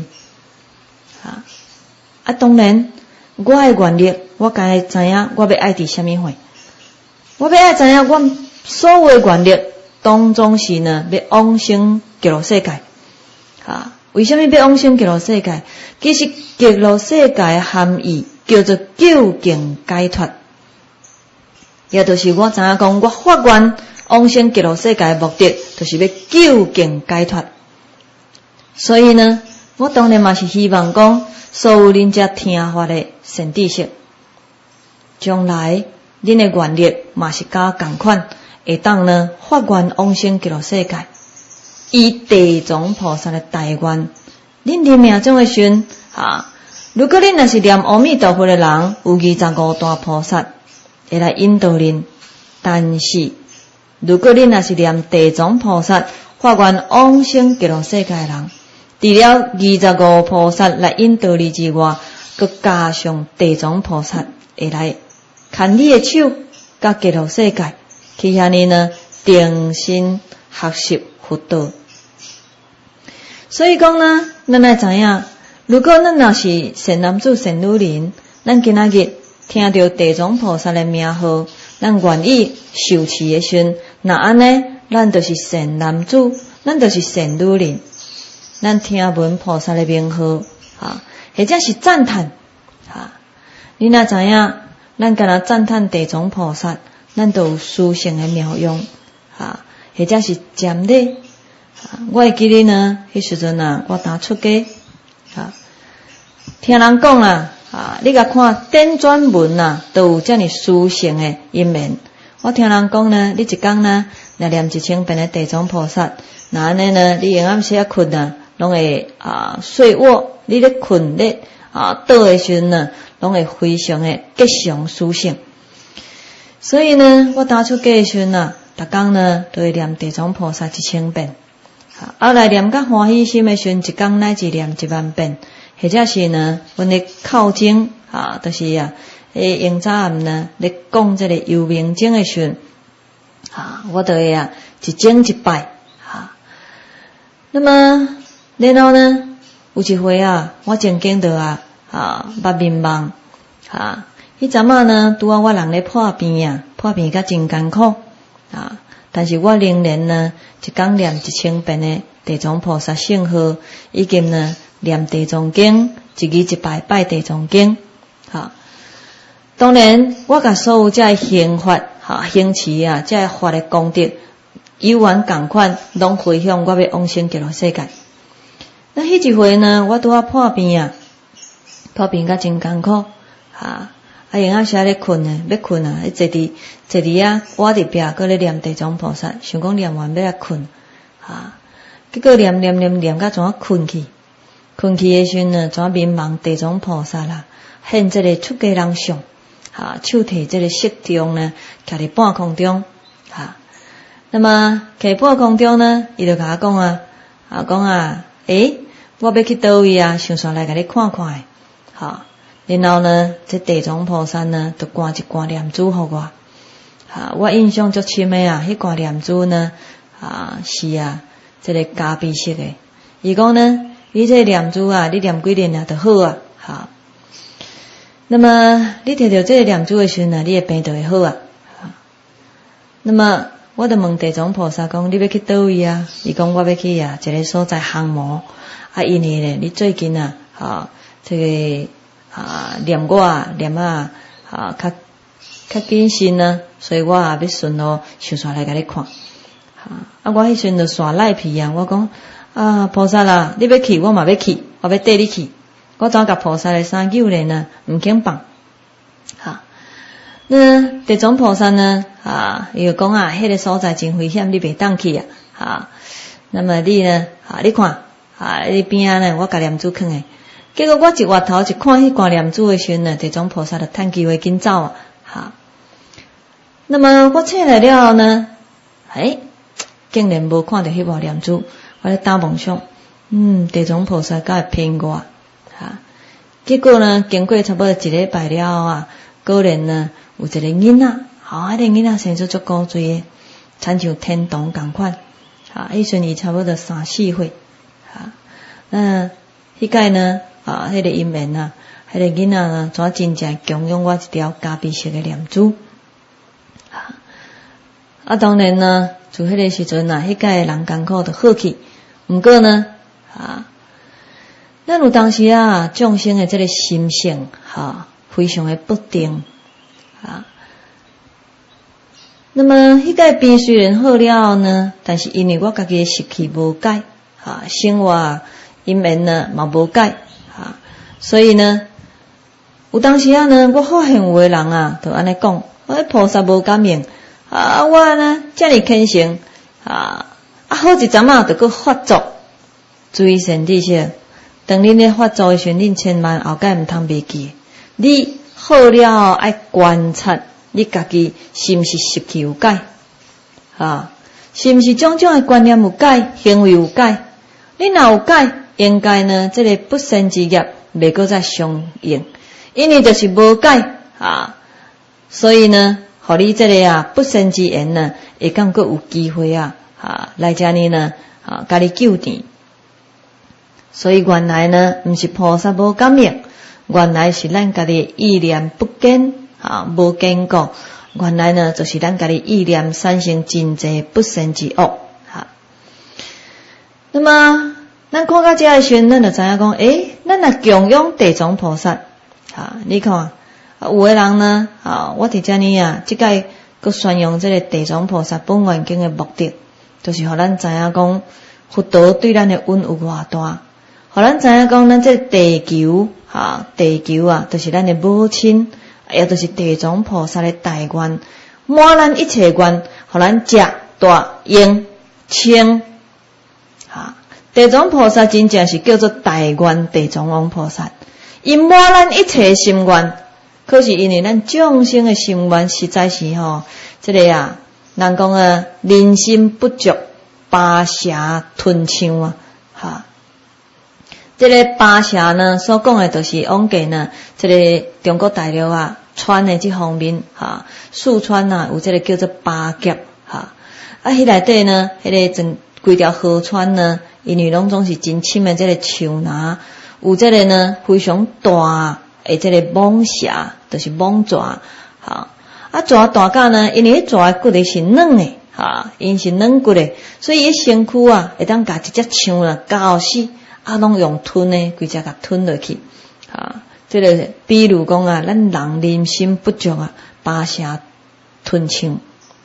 Speaker 1: 当然我的愿力，我该知影我要爱伫什么会，我要爱知影我所有的愿力当中是呢要往生极乐世界为什么要往生极乐世界？其实极乐世界的含义叫做究竟解脱，也就是我知影讲，我发愿往生极乐世界的目的，就是要究竟解脱。所以呢，我当然嘛是希望讲，所有恁遮听法的善知识，将来恁的愿力嘛是甲同款，会当呢发愿往生极乐世界。以地藏菩萨的大愿，恁临命终的时阵如果恁若是念阿弥陀佛的人，有25大菩萨会来引导恁，但是如果恁若是念地藏菩萨发愿往生极乐世界的人，除了25菩萨来引导你之外，佮加上地藏菩萨会来牵你的手，甲极乐世界去遐尼呢定心学习佛道。所以讲呢，咱来知影，如果咱若是善男子善女人，咱今仔日听到地藏菩萨的名号，咱愿意受持的时阵，那安尼咱就是善男子，咱就是善女人。咱听闻菩萨的名号或者是赞叹你若知影，咱干那赞叹地藏菩萨，咱都有殊胜的妙用，或者是瞻礼。我会记得呢，迄时阵啊，我当出家，听人讲啦，你甲看点转文啊，都有遮尔殊胜的因缘。我听人讲呢，你一工呢，若念1000遍的地藏菩萨，那安尼呢，你暗时啊困啊，拢会睡卧，你咧困咧倒的时阵呢，拢会非常的吉祥殊胜。所以呢，我当出家的时阵啊，逐工呢都会念地藏菩萨1000遍。后来念甲欢喜心的时阵，一工乃至念10000遍，或者是呢，阮咧靠经就是用早暗呢咧讲这个幽冥经的时阵，我都会一经一拜那么然后呢，有一回我正经着捌面梦迄阵呢，拄我人咧破病破病甲真艰苦但是我仍然呢，一工念1000遍的地藏菩萨圣号，以及呢念地藏经，一日一拜拜地藏经。当然，我甲所有这行法行持这法的功德，有缘共款，拢回向我要往生极乐世界。那迄一回呢，我拄破病破病甲真艰苦用时咧困呢，要困坐伫我伫壁，搁咧念地藏菩萨，想讲念完要来困结果念甲怎困去的时阵呢，怎面梦地藏菩萨啦，现这个出家人相手提这个色中呢，徛伫半空中那么徛半空中呢，伊就甲我讲讲我要去倒位想煞来甲你看看然后呢，这地藏菩萨呢，就灌一罐念珠互我我印象足深的迄罐念珠呢是这个咖啡色的。伊讲呢，你这念珠你念几念就好那么你摕到这个念珠的时阵你的病就会好那么我就问地藏菩萨讲，你要去倒位伊讲我要去一个所在航模因为呢，你最近这个念我念较谨慎所以我要顺路想煞来甲你看我迄时阵就耍赖皮我讲菩萨啦，你要去我嘛要去，我要缀你去，我怎甲菩萨的衫揪咧呢，毋肯放那地藏菩萨呢伊就讲迄个所在真危险，你袂当去那么你呢你看你边呢，我甲念珠囥诶。结果我一回头一看迄罐念珠的时阵呢，地藏菩萨就趁机会紧走那么我醒来了后呢，竟然无看到迄包念珠，我咧打梦想，地藏菩萨敢会骗我结果呢，经过差不多1礼拜了后果然呢，有一个囡仔迄个囡仔生出足古锥的，亲像天童共款迄时阵伊差不多3、4岁迄届呢迄个因缘迄个囡仔呢，怎真正供养我一条咖啡色的念珠当然呢，就迄个时阵迄届人艰苦就好去，毋过呢咱有当时众生的这个心性非常的不定那么迄届病虽然好了呢，但是因为我家己的习气无改生活因缘呢嘛无改所以呢，有当时呢，我发现有的人就安尼讲，菩萨无感应我呢遮尔虔诚好一阵就搁发作。注意身体些，当恁咧发作的时候，恁千万后盖毋通袂记。你好了爱观察你家己是毋是习气有改是毋是种种的观念有改，行为有改。你若有改，应该呢这个不善之业袂搁再相应，因为就是无改所以呢，互你这个不善之缘呢，会敢搁有机会来遮呢呢甲你救治。所以原来呢，毋是菩萨无感应，原来是咱家己意念不坚无坚固。原来呢，就是咱家己意念产生真济不善之恶那么咱看到这的时阵，咱就知影讲，咱若供养地藏菩萨你看有的人呢，我伫遮呢啊，即个佮宣扬这个地藏菩萨本愿经的目的，就是互咱知影讲，佛陀对咱的恩有偌大，互咱知影讲，咱这地球地球啊，就是咱的母亲，也就是地藏菩萨的大愿，满咱一切愿，互咱食大用清。地藏菩萨真正是叫做大愿地藏王菩萨，伊满咱一切心愿。可是因为咱众生的心愿实在是这个人讲人心不足，巴蛇吞象这个巴蛇呢，所讲的就是往过呢，这个中国大陆川的这方面四川有这个叫做巴劫迄内底呢，迄个整规条河川呢，因为拢总是真深的这个象拿，有这个呢非常大的这个蟒蛇，就是蟒蛇蛇大甲呢，因为蛇的骨头是软的因是软骨的，所以伊身躯会当甲一只象咬死拢用吞的规只甲吞落去这个比如讲咱人人心不足巴蛇吞象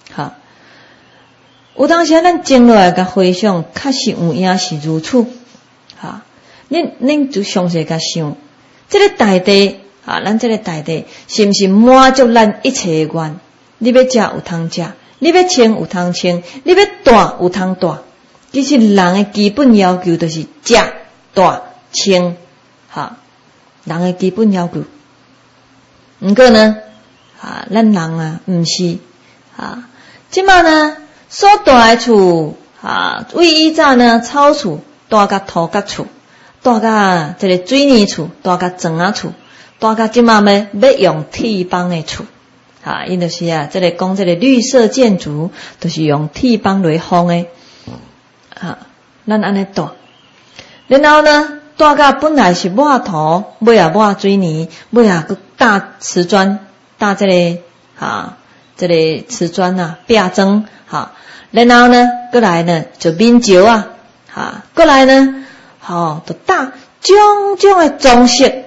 Speaker 1: 有当时咱静落来甲回想，确实有影是如此恁就详细甲想，这个大地咱这个大地是毋是满足咱一切的愿？你要食有通食，你要穿有通穿，你要大有通大。其实人的基本要求就是食大穿人的基本要求。不过呢咱人毋是即摆呢所住的厝为以早呢草厝住甲土角厝，住甲这个水泥厝，住甲砖仔厝，住甲即摆要用铁帮的厝因就是这个讲这个绿色建筑都是用铁帮来封的咱安尼住，然后呢住甲本来是抹土，尾抹水泥，尾佮搭瓷砖，搭这个这个瓷砖壁砖然后呢过来呢就面石过来呢就搭种种的装饰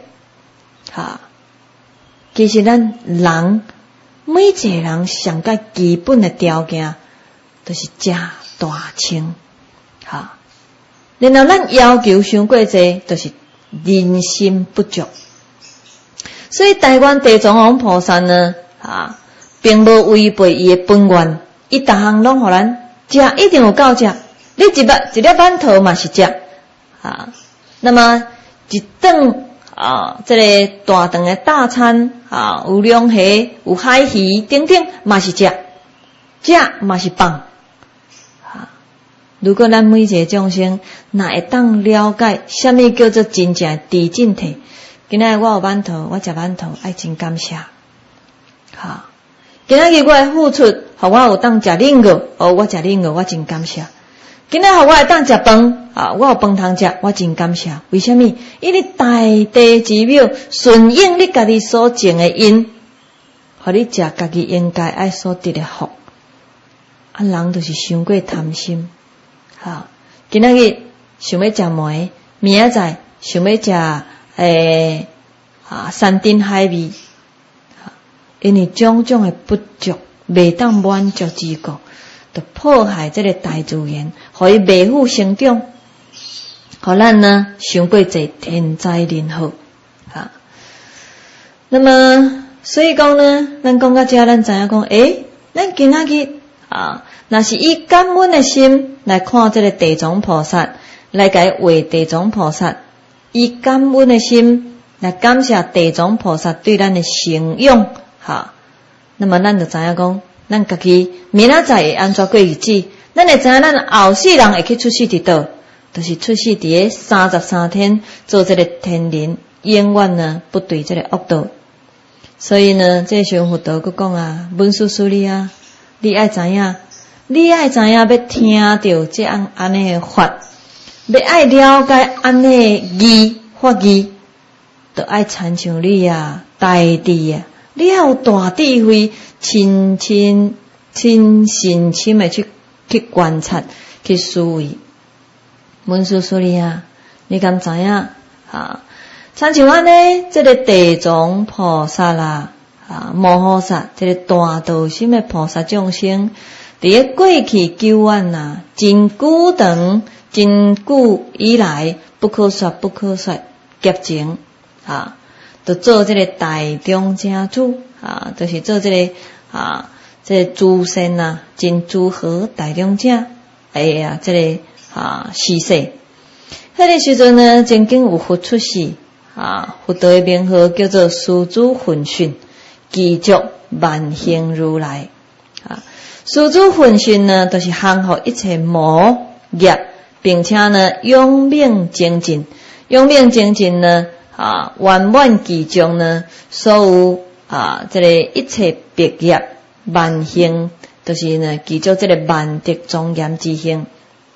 Speaker 1: 其实咱人每一个人上个基本的条件就是食大清然后咱要求伤过济，就是人心不足。所以大愿地藏王菩萨呢并无违背伊的本愿，伊逐项拢互咱食，一定有够食。你一粒馒头嘛是食那么一顿这个大顿的大餐有龙虾有海鱼等等嘛是食嘛是放如果咱每一个众生若会当了解什么叫做真正地净体，今仔我有馒头，我食馒头爱真感谢今仔日我的付出互我有当食冷糕我食冷糕我真感谢。今仔互我会当食饭我有饭通食我真感谢。为什么？因为大地之母顺应你家己所种的因，互你食家己应该爱所得的福人就是伤过贪心今仔日想要食糜，明仔载想要食山珍海味因为种种的不足未当满足之故，就破坏这个大自然，互伊未复生长，互咱呢伤过济天灾人祸那么所以讲呢，咱讲到这，咱知影讲咱今仔日若是以感恩的心来看这个地藏菩萨，来甲伊为地藏菩萨，以感恩的心来感谢地藏菩萨对咱的承养那么咱就知影讲，咱家己明仔载会安怎过日子，咱会知影咱后世人会去出世伫倒，就是出世伫33天做这个天人，永远呢不对这个恶道。所以呢，这上佛陀佫讲文殊师利你爱知影，要听到这样安尼的法，要爱了解安尼的义法义，就爱参像你大智你要有大智慧，亲心的去观察，去思维。文殊师利你敢知影参像安尼，这个地藏菩萨摩诃薩這個大道心的菩薩眾生，在過去久遠啊，真久以來不可說劫前就做這個大中正主就是做這個這個諸善真諸好大中正這個時世。迄個時陣呢，曾經有佛出世佛道的名號叫做師祖分訊，具足萬行如來師祖分訊呢，就是降伏一切魔業，並且呢永冥精進呢圓滿具足呢所有這個一切別業萬行，就是呢具足這個萬德莊嚴之行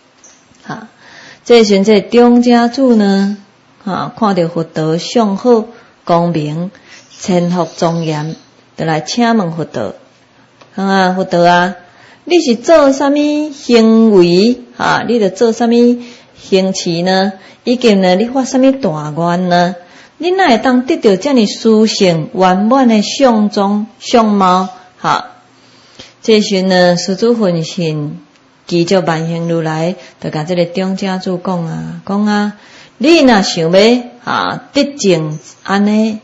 Speaker 1: 這時這中正主呢看到佛道上好光明千福莊嚴，就來請問佛道佛道你是做什麼行為你就做什麼行持呢？已經呢你發什麼大願呢？你哪會當得到這麼殊勝圓滿的相貌這時呢師祖分訊具足萬行如來就甲這個中正主講你若想要得證安尼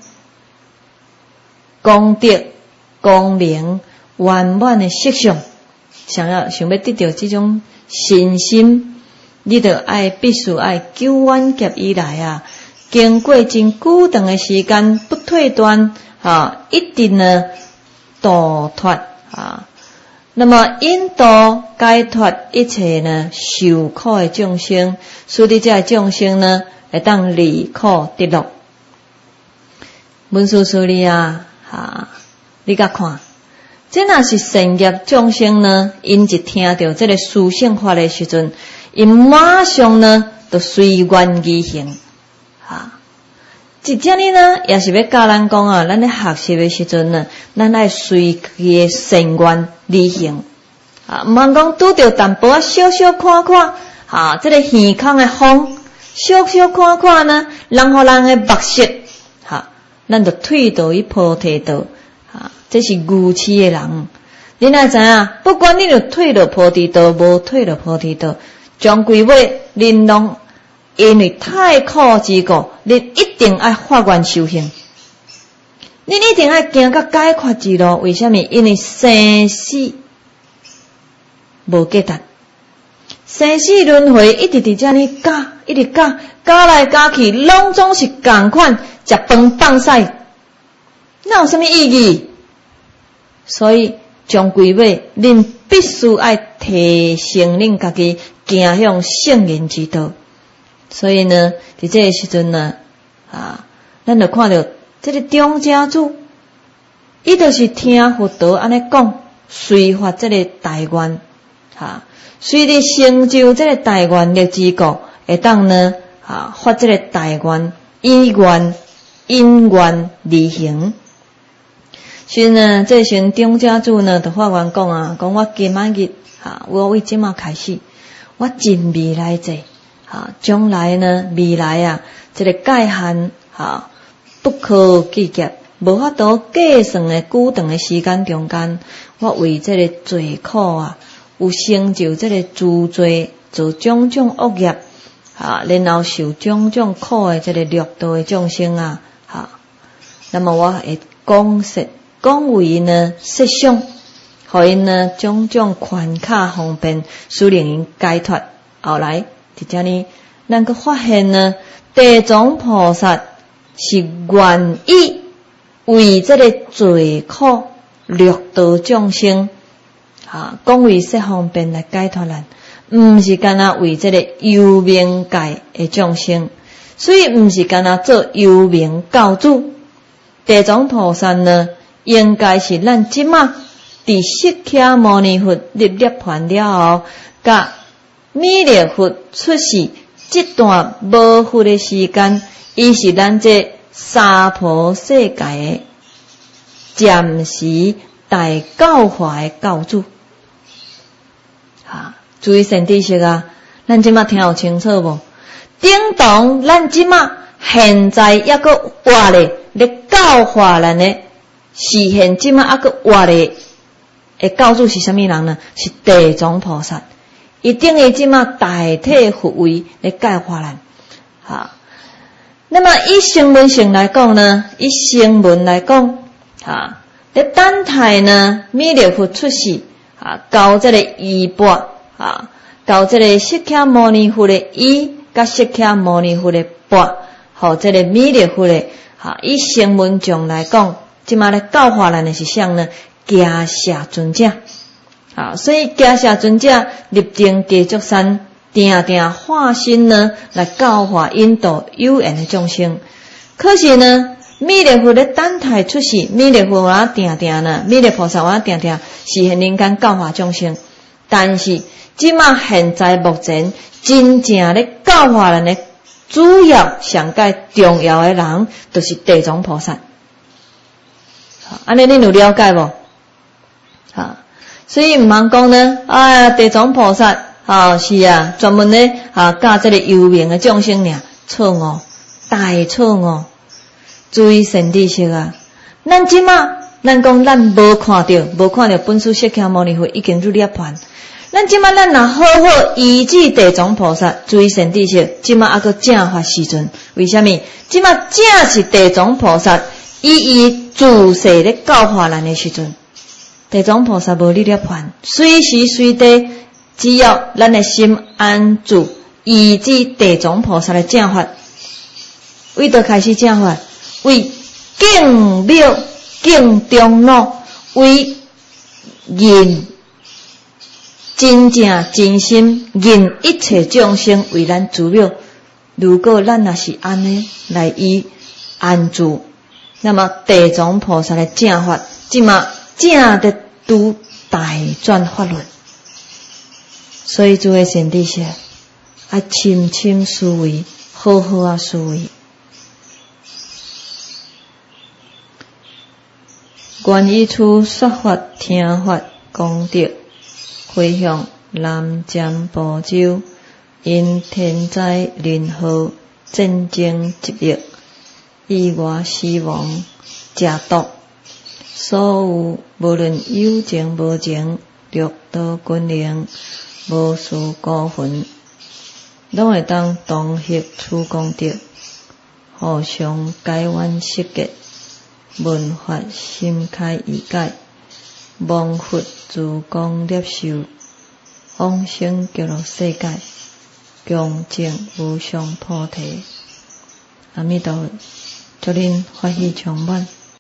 Speaker 1: 功德光明圓滿的色相，想要得到這種信心，你就必須久遠劫以來經過真久長的時間不退斷一定呢度脫那麼引導解脫一切呢受苦的眾生，使得這眾生呢會當離苦得樂。文殊師利你甲看，這若是善業眾生呢，因一聽到這個殊勝法的時陣，因馬上呢就隨願而行即這裡呢也是要教咱講咱咧學習的時陣呢，咱愛隨其的善願而行唔通講拄着淡薄小小看這個耳孔的風小小看呢，人互人的目色咱就退到去菩提道這是愚癡的人。你若知影，不管你就退到菩提道無退到菩提道，將歸尾恁攏因為太苦之故，你一定要發願修行，你一定要行到解脫之路。為什麼？因為生死無結達，生死輪迴一直佇這裡加，一直加來加去，攏總是同款，食飯放屎，哪有什麼意義？所以將歸尾，恁必須要提升恁家己，行向聖人之道。所以呢，在這個時陣呢，咱就看到這個中正主，伊就是聽佛道安尼講，隨發這個大願，隨着成就這個大願力之故，會當呢，發這個大願，因願而行。所以呢，這時中正主呢，就發願講我今仔日，我為即馬開始，我盡未來者。將來呢，未來這個界限不可計劫，無法度計算的久長的時間中間，我為這個罪苦有成就這個諸罪，做種種惡業然後受種種苦的這個六道的眾生那麼我會講為呢設想，互因呢種種寬卡方便，使令因解脫。後來在這裡，咱個發現呢，地藏菩薩是願意為這個罪苦六道眾生講為說方便來解脫咱，唔是干那為這個幽冥界的眾生，所以唔是干那做幽冥教主。地藏菩薩呢，應該是咱即馬佇釋迦牟尼佛入涅槃了後，甲彌勒佛出世這段無佛的時間，伊是咱這娑婆世界的暫時大教化的教主。注意善知識咱即馬聽有清楚無？叮當，咱即馬現在抑擱活咧，咧教化咱的示现即马个活的教主是啥物人呢？是地藏菩萨。伊等于即马代替佛位来教化咱。好，那么以声闻性来讲呢，以声闻来讲，咧等待呢，弥勒佛出世，交这个衣钵，交这个释迦牟尼佛的衣，甲释迦牟尼佛的钵，和这个弥勒佛的，以声闻众来讲，即马咧教化咱的是啥呢？迦叶尊者。所以迦叶尊者入定家族山，定定化身呢，来教化引导有缘的众生。可是呢，弥勒佛咧等待出世，弥勒佛我定定呢，弥勒菩萨我定定是现人间教化众生。但是即马现在目前真正咧教化人的主要上界重要的人，就是地藏菩萨。安尼恁有了解无？所以毋通讲呢，地藏菩萨是专门咧教这个有名的众生尔，错误，大错误。注意善知识啊！咱即马咱讲咱无看到本师释迦牟尼佛已经入涅槃。咱即马咱若好好依止地藏菩萨，注意善知识，即马个正法时阵，为虾米？即马正是地藏菩萨伊自世咧教化咱的时阵。地藏菩萨无入涅槃，随时随地，只要咱的心安住，依止地藏菩萨的正法，为倒开始正法，为敬妙、敬中路，为人真正真心认一切众生为咱主妙。如果咱若是安尼来依安住，那么地藏菩萨的正法，即嘛正的拄大转法轮。所以诸位善知识，深深思维，好好思维。愿以此说法、听法、功德，回向南瞻部洲，因天灾人祸、战争疾疫、意外死亡、食毒，所有无论有情无情、六道君灵、无事孤魂，拢会当同获此功德，互相解冤释结，闻法心开意解，忘佛自光接受，往生极乐世界，共证无上菩提。阿弥陀佛，祝恁法喜充满。